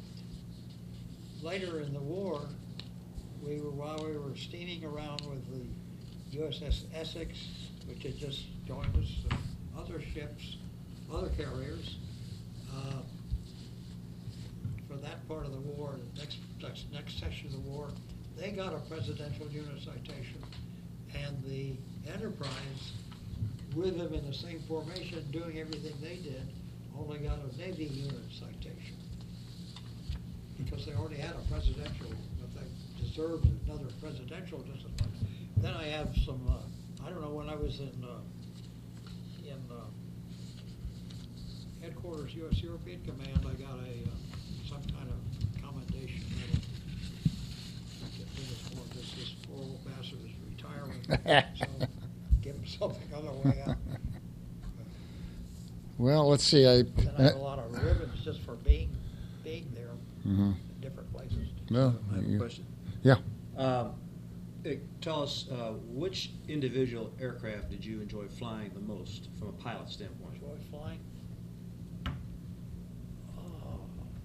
later in the war, we were while we were steaming around with the U S S Essex, which had just joined us, and other ships, other carriers. Uh, for that part of the war, the next, next next section of the war, they got a presidential unit citation, and the Enterprise, with them in the same formation, doing everything they did, only got a Navy unit citation because they already had a presidential, but they deserved another presidential discipline. Then I have some. Uh, I don't know when I was in uh, in uh, headquarters, U S European Command. I got a uh, some kind of commendation medal. I can't think of more. This this poor old bastard is retiring, so give him something on the way out. Well, let's see. I. Then I have a lot of ribbons just for being being there Mhm. in different places. No, I have a you- question. Yeah. Um, Hey, tell us, uh, which individual aircraft did you enjoy flying the most from a pilot standpoint? Enjoy flying? Oh.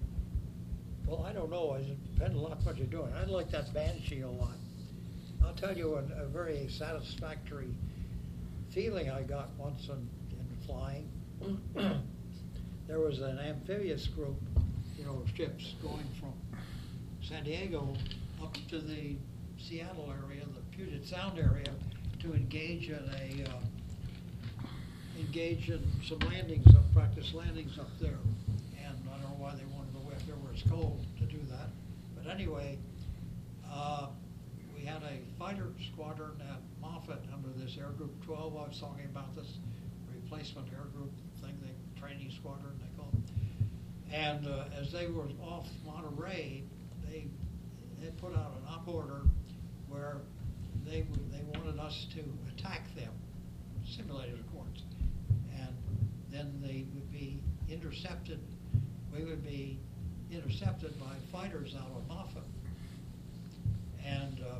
Well, I don't know. It depends a lot what you're doing. I like that Banshee a lot. I'll tell you a, a very satisfactory feeling I got once in, in flying. There was an amphibious group, you know, ships going from San Diego up to the Seattle area, the Puget Sound area, to engage in a uh, engage in some landings, up practice landings up there. And I don't know why they wanted to wait there where it's cold to do that. But anyway, uh, we had a fighter squadron at Moffett under this Air Group twelve. I was talking about this replacement air group thing, the training squadron they call it. And uh, as they were off Monterey, they they put out an op order where they would, they wanted us to attack them, simulated of course, and then they would be intercepted. We would be intercepted by fighters out of Moffett, and uh,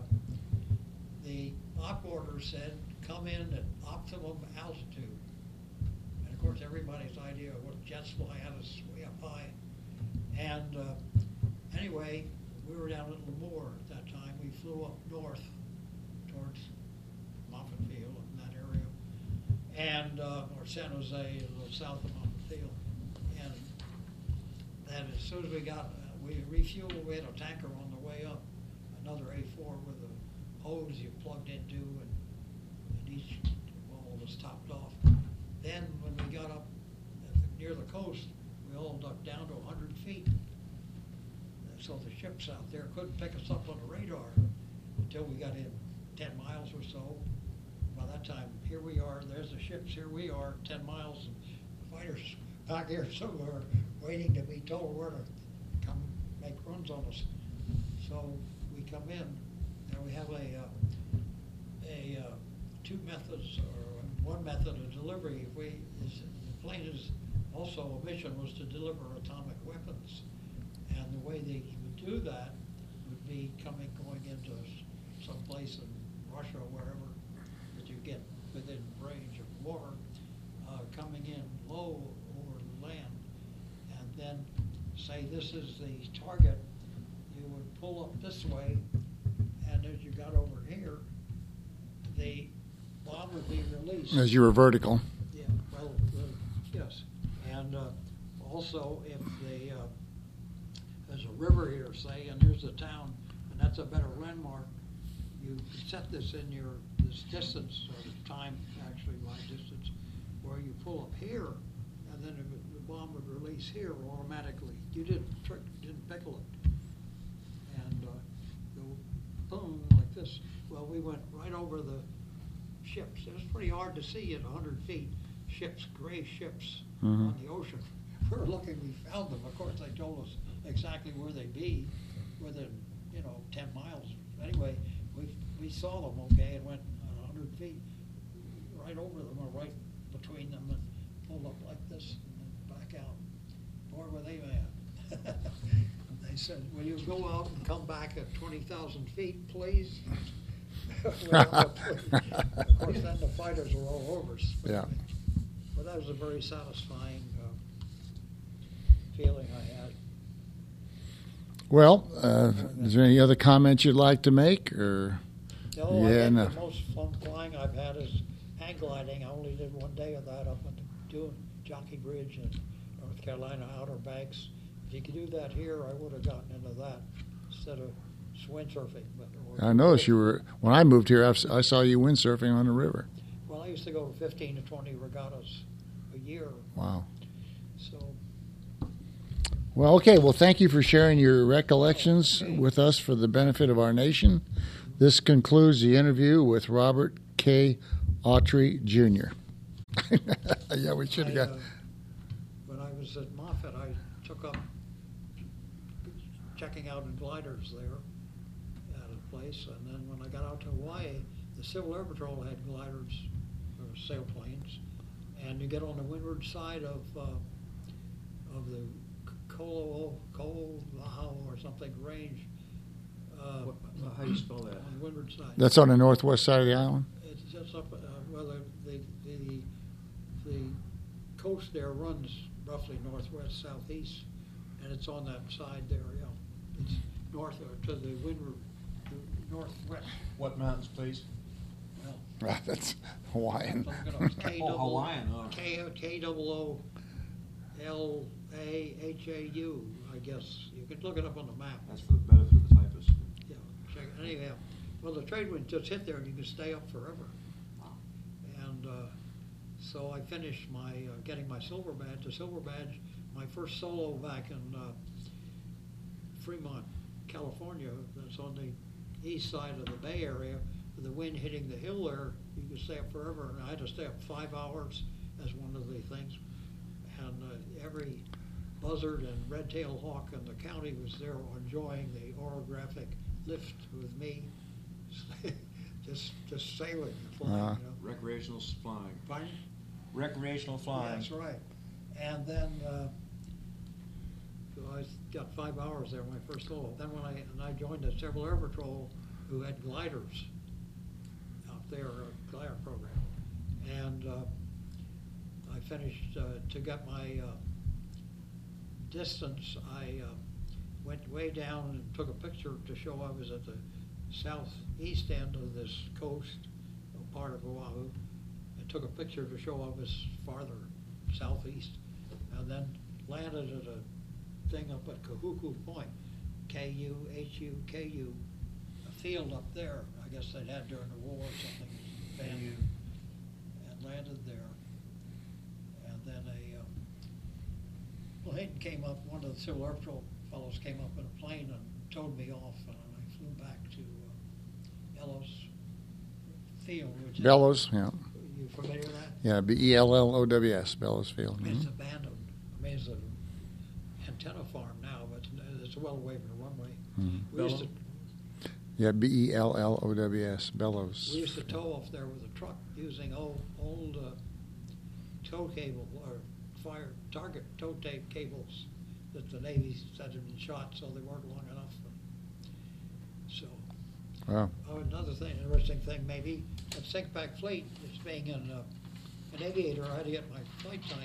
the op order said, "Come in at optimum altitude." And of course, everybody's idea of what jets fly at is way up high. And uh, anyway, we were down at Lemoore at that time. We flew up north towards Moffett Field in that area, and uh, or San Jose, a little south of Moffett Field. And then as soon as we got, uh, we refueled. We had a tanker on the way up, another A four with a hose you plugged into, and, and each wall was topped off. Then when we got up at the, near the coast, we all ducked down to one hundred feet. So the ships out there couldn't pick us up on the radar until we got in ten miles or so. By that time, here we are, there's the ships, here we are, ten miles, and the fighters back here somewhere waiting to be told where to come make runs on us. So we come in, and we have a, uh, a uh, two methods, or one method of delivery. If we, is, the plane is also, a mission was to deliver atomic weapons. And the way they would do that would be coming, going into some place in Russia or wherever that you get within range of water, uh, coming in low over the land, and then say this is the target. You would pull up this way, and as you got over here, the bomb would be released. As you were vertical. Yeah, well, uh, yes. And uh, also, if the uh, there's a river here, say, and there's a town, and that's a better landmark, you set this in your, this distance, or the time, actually, by distance, where you pull up here, and then it would, the bomb would release here automatically. You didn't trick, didn't pickle it. And uh, go boom, like this. Well, we went right over the ships. It was pretty hard to see at one hundred feet, ships, gray ships Mhm. on the ocean. We were looking, we found them. Of course, they told us exactly where they'd be, within, you know, ten miles. Anyway, we we saw them, okay, and went a hundred feet right over them, or right between them, and pulled up like this and then back out. Boy, were they mad. They said, "Will you go out and come back at twenty thousand feet, please?" Well, of course, then the fighters were all over us. Yeah. But that was a very satisfying uh, feeling I had. Well, uh, is there any other comments you'd like to make, or? No, I Yeah, think no. the most fun flying I've had is hang gliding. I only did one day of that up at doing Jockey Bridge in North Carolina, Outer Banks. If you could do that here, I would have gotten into that instead of windsurfing. But or- I noticed you were, when I moved here, I've s- I saw you windsurfing on the river. Well, I used to go to fifteen to twenty regattas a year, Wow. so Well, okay. Well, thank you for sharing your recollections Okay. with us for the benefit of our nation. This concludes the interview with Robert K. Autry, Junior Yeah, we should have I, got. uh, when I was at Moffett, I took up checking out in gliders there at a place, and then when I got out to Hawaii, the Civil Air Patrol had gliders, or sailplanes, and you get on the windward side of uh, of the Kolo Kolo or something range. uh, What, how do you spell that? on the windward side. That's on the northwest side of the island? It's just up, uh, well, the, the, the, the coast there runs roughly northwest, southeast, and it's on that side there, yeah. It's north, uh, to the windward, to northwest. What mountains, please? Well, Right, that's Hawaiian. look it up. It's K Oh, double- Hawaiian, huh? K, K double O L A H A U, I guess. You can look it up on the map. That's for the benefit of the typist. Yeah, check it. Anyhow, well, the trade wind just hit there and you can stay up forever. And, uh, so I finished my, uh, getting my silver badge. The silver badge, my first solo back in, uh, Fremont, California, that's on the east side of the Bay Area. With the wind hitting the hill there, you could stay up forever, and I had to stay up five hours as one of the things. And, uh, every buzzard and red-tailed hawk in the county was there enjoying the orographic lift with me. just, just sailing, and flying, Uh-huh. you know. Recreational flying. Pardon? Recreational flying. That's right. And then, uh, so I got five hours there when I first solo. Then when I, and I joined the Civil Air Patrol, who had gliders out there, a glider program. And, uh, I finished, uh, to get my, uh, distance, I, uh, went way down and took a picture to show I was at the southeast end of this coast, a part of Oahu. I took a picture to show I was farther southeast, and then landed at a thing up at Kahuku Point, K U H U K U, a field up there, I guess they'd had during the war or something, abandoned, and landed there. And then a, um, plane came up, one of the Civil Air Patrol fellows came up in a plane and towed me off, and I flew back to uh, Ellis Field, which is. Bellows, yeah. You familiar with that? Yeah, B E L L O W S, Bellows Field. It's Mhm. abandoned. I mean, it's an antenna farm now, but it's well away from the runway. Mhm. We used to, Yeah, B E L L O W S, Bellows. we used to tow off there with a truck using old, old uh, tow cable or fire target tow tape cables that the Navy said had been shot, so they weren't long enough. So, Wow. oh, another thing, interesting thing maybe, at Sinkback Fleet, it's being an, uh, an aviator, I had to get my flight time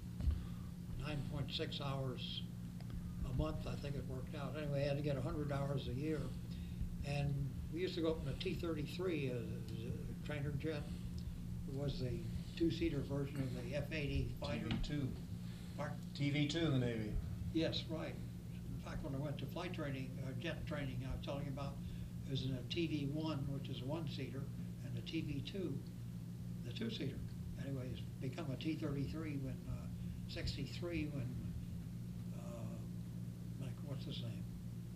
in nine point six hours a month, I think it worked out. Anyway, I had to get a hundred hours a year. And we used to go up in a T thirty-three, a, a trainer jet. It was the two-seater version of the F eighty fighter. T V two. Pardon? T V two in the Navy. Yes, right. In fact, when I went to flight training, uh, jet training, I was telling you about, it was in a T V one, which is a one-seater, and a T V two, the two-seater. Anyway, it's become a T thirty-three when, uh, sixty-three when, uh, like, what's his name?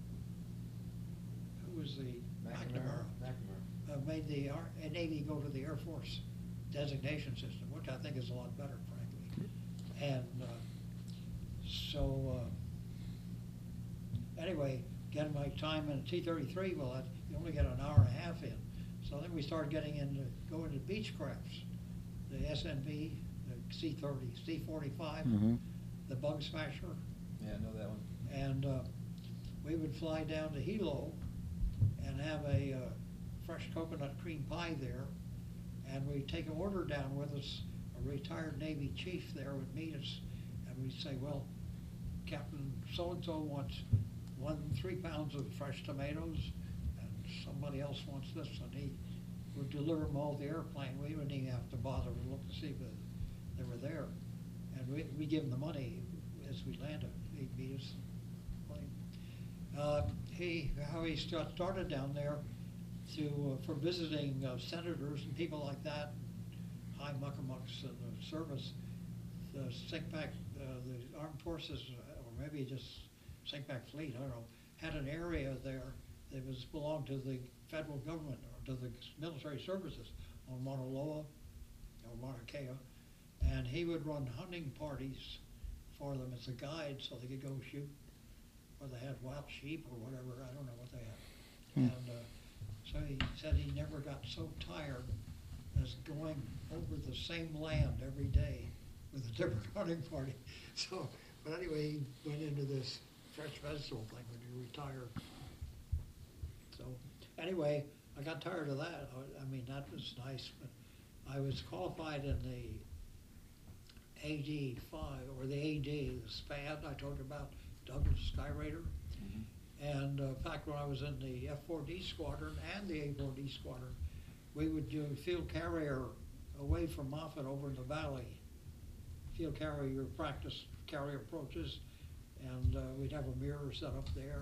Who was the, McNamara, McNamara. uh, made the Ar- uh, Navy go to the Air Force designation system, which I think is a lot better, frankly. And, uh, so, uh, anyway, getting my time in T thirty-three, well, I, you only get an hour and a half in. So then we started getting into, going to beach crafts, the S N B, the C thirty, C forty-five, Mhm. the Bug Smasher. Yeah, I know that one. And, uh, we would fly down to Hilo and have a, uh, fresh coconut cream pie there. And we'd take an order down with us, a retired Navy chief there would meet us, and we'd say, well, Captain so-and-so wants one, three pounds of fresh tomatoes, and somebody else wants this, and he would deliver them all to the airplane. We wouldn't even have to bother to look to see if they were there. And we, we give him the money as we landed. He'd meet us. Uh, he, how he st- started down there to, uh, for visiting uh, senators and people like that, high muckamucks in the service, the Sinkback, uh, the armed forces, uh, or maybe just Sinkback Fleet, I don't know, had an area there that was belonged to the federal government or to the military services on Mauna Loa or Mauna Kea, and he would run hunting parties for them as a guide so they could go shoot, where they had wild sheep or whatever, I don't know what they had. Hmm. And uh, so he said he never got so tired as going over the same land every day with a different hunting party. So, but anyway, he went into this fresh vegetable thing when he retired. So, anyway, I got tired of that. I, I mean, that was nice, but I was qualified in the A D five, or the A D, the SPAD I told you about, Douglas Sky Raider. And uh, in fact, when I was in the F four D squadron and the A four D squadron, we would do field carrier away from Moffett over in the valley. Field carrier practice carrier approaches, and uh, we'd have a mirror set up there,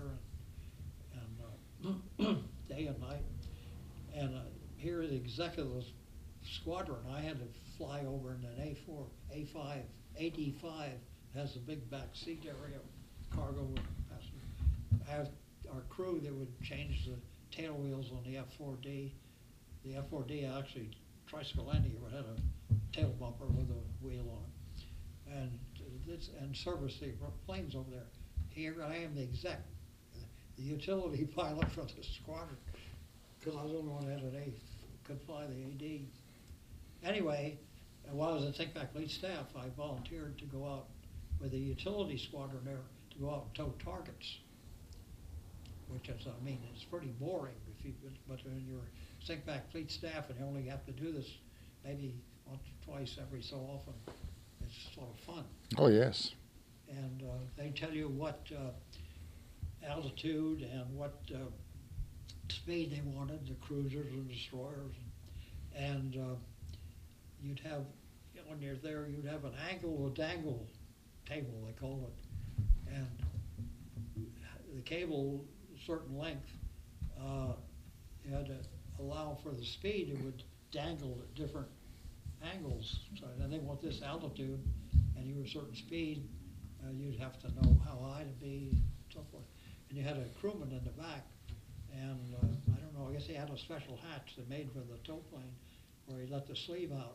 and, and uh, day and night. And uh, here at the executive squadron, I had to fly over in an A four, A five, A D five, has a big back seat area, cargo and passenger. I have our crew that would change the tail wheels on the F four D. The F four D actually, tricycle ending, it had a tail bumper with a wheel on it. And this, and service the planes over there. Here I am the exec, the utility pilot for the squadron, because I was the only one that had an A, could fly the A D. Anyway, while I was at Think Back Fleet Staff, I volunteered to go out with the utility squadron there to go out and tow targets, which is, I mean, it's pretty boring if you, but when you're Think Back Fleet Staff and you only have to do this maybe once or twice every so often, it's sort of fun. Oh, yes. And uh, they tell you what uh, altitude and what uh, speed they wanted, the cruisers and destroyers. And uh, you'd have, you know, when you're there, you'd have an angle or dangle table, they call it. And the cable, a certain length, uh, you had to allow for the speed, it would dangle at different angles. So then they want this altitude, and you were a certain speed, uh, you'd have to know how high to be, and so forth. And you had a crewman in the back, and uh, I don't know, I guess he had a special hatch they made for the tow plane, where he let the sleeve out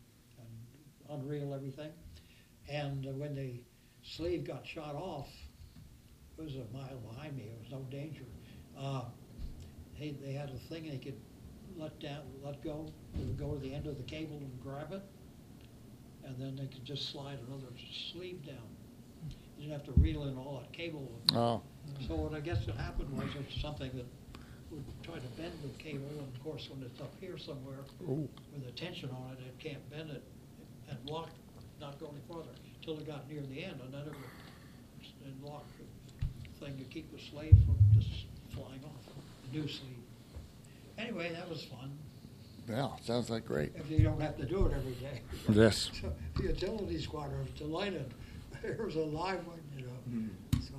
and unreel everything. And uh, when the sleeve got shot off, it was a mile behind me, it was no danger. Uh, they, they had a thing they could let down, let go, it would go to the end of the cable and grab it, and then they could just slide another sleeve down. You didn't have to reel in all that cable. Oh, So what I guess what happened was it's something that would try to bend the cable, and of course when it's up here somewhere ooh. with a tension on it, it can't bend it and lock, not go any further until it got near the end, and then it would and lock the thing to keep the slave from just flying off, the new sleeve. Anyway, that was fun. Yeah, sounds like great. If you don't have to do it every day. Yes. So the utility squadron was delighted. There's a live one, you know. Mm. So,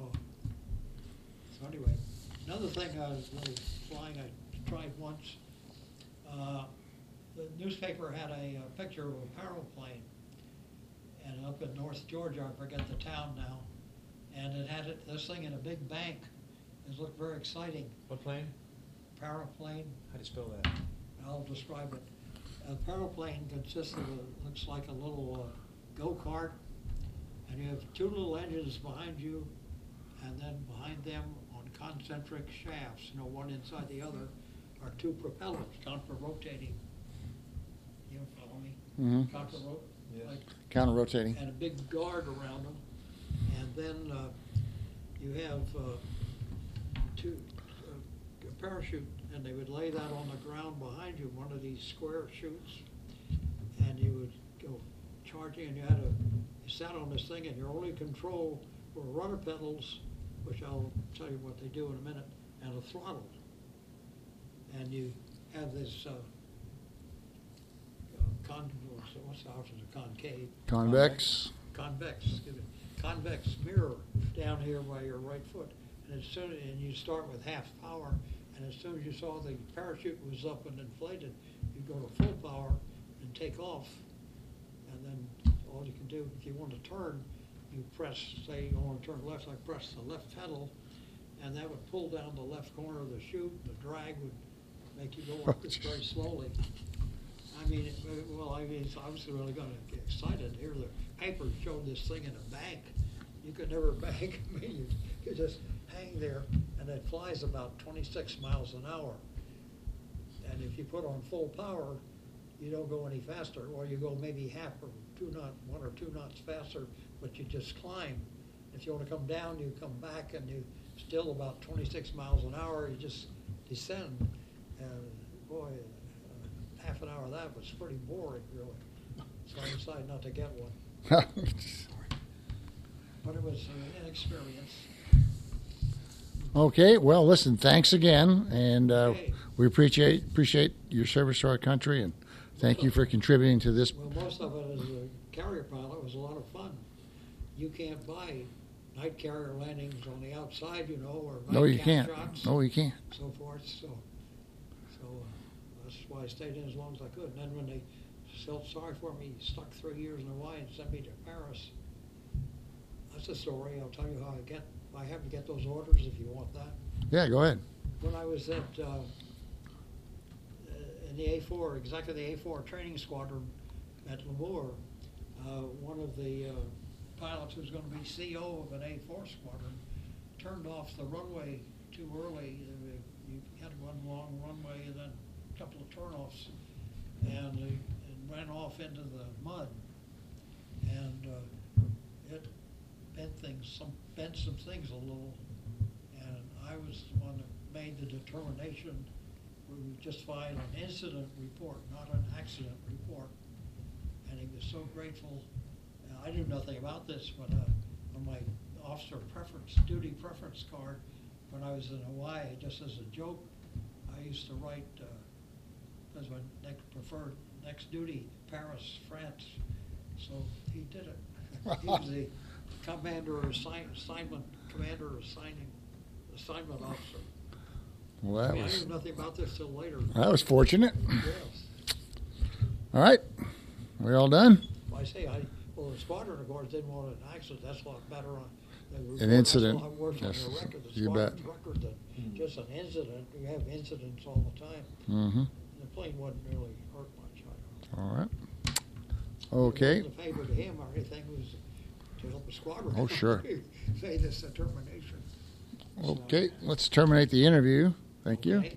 so anyway, another thing I was really flying, I tried once. Uh, the newspaper had a, a picture of a paraplane, and up in North Georgia, I forget the town now, and it had it, this thing in a big bank. It looked very exciting. What plane? Paraplane. How do you spell that? I'll describe it. A paraplane consists of a, looks like a little uh, go-kart, and you have two little engines behind you, and then behind them on concentric shafts, you know, one inside the other, are two propellers, contra-rotating. You follow me? Mm-hmm. Contra-ro- Yes. like, Counter-rotating. and a big guard around them, and then uh, you have uh, two, uh, a parachute, and they would lay that on the ground behind you, one of these square chutes, and you would go charging, and you had a, you sat on this thing, and your only control were rudder pedals, which I'll tell you what they do in a minute, and a throttle. And you have this uh, con, what's the option, a concave? Convex. Convex, excuse me, convex mirror down here by your right foot. And as soon, and you start with half power, and as soon as you saw the parachute was up and inflated, you go to full power and take off. And then all you can do, if you want to turn, you press, say you want to turn left, I press the left pedal, and that would pull down the left corner of the chute. The drag would make you go up Oh, this geez. very slowly. I mean, it, well, I mean, I was really going to get excited here. The paper showed this thing in a bank. You could never bank. I mean, you could just hang there, and it flies about twenty-six miles an hour. And if you put on full power, you don't go any faster, or you go maybe half or two knot, one or two knots faster, but you just climb. If you want to come down, you come back, and you still about twenty-six miles an hour. You just descend. And boy, uh, half an hour of that was pretty boring, really. So I decided not to get one. But it was uh, an experience. Okay, well, listen, thanks again, and uh, Okay. we appreciate appreciate your service to our country, and thank you for contributing to this. Well, most of it as a carrier pilot was a lot of fun. You can't buy night carrier landings on the outside, you know, or No, you night can't. cap shots, No, you can't. so forth. So, so uh, that's why I stayed in as long as I could. And then when they felt sorry for me, stuck three years in Hawaii and sent me to Paris. That's a story. I'll tell you how I get. I have to get those orders if you want that. Yeah, go ahead. When I was at uh, in the A four, exactly the A four training squadron at Lemoore, uh, one of the uh, pilots who's going to be C O of an A four squadron turned off the runway too early. Uh, You had one long runway and then a couple of turnoffs, and, uh, and ran off into the mud, and uh, it bent things, some bent some things a little, and I was the one that made the determination. We just filed an incident report, not an accident report, and he was so grateful. Uh, I knew nothing about this, but uh, on my officer preference, duty preference card, when I was in Hawaii, just as a joke, I used to write, uh, as my next preferred, next duty, Paris, France. So he did it. He was the commander or assign, assignment, commander or assigning, assignment officer. Well, I that mean, I was knew nothing about this till later. that was fortunate. Yes. All right, we all done? I say, I, well, the squadron, of course, didn't want an accident. That's a lot better on. they were- An that's incident. a lot worse on Yes, their record, the you bet. squadron's record than just an incident. You have incidents all the time. Mm-hmm. The plane wasn't really hurt much. I don't All right. know. Okay. It wasn't a favor to him or anything. It was to help the squadron. Oh, sure. Say this determination. Okay, let's terminate the interview. Thank you. Okay.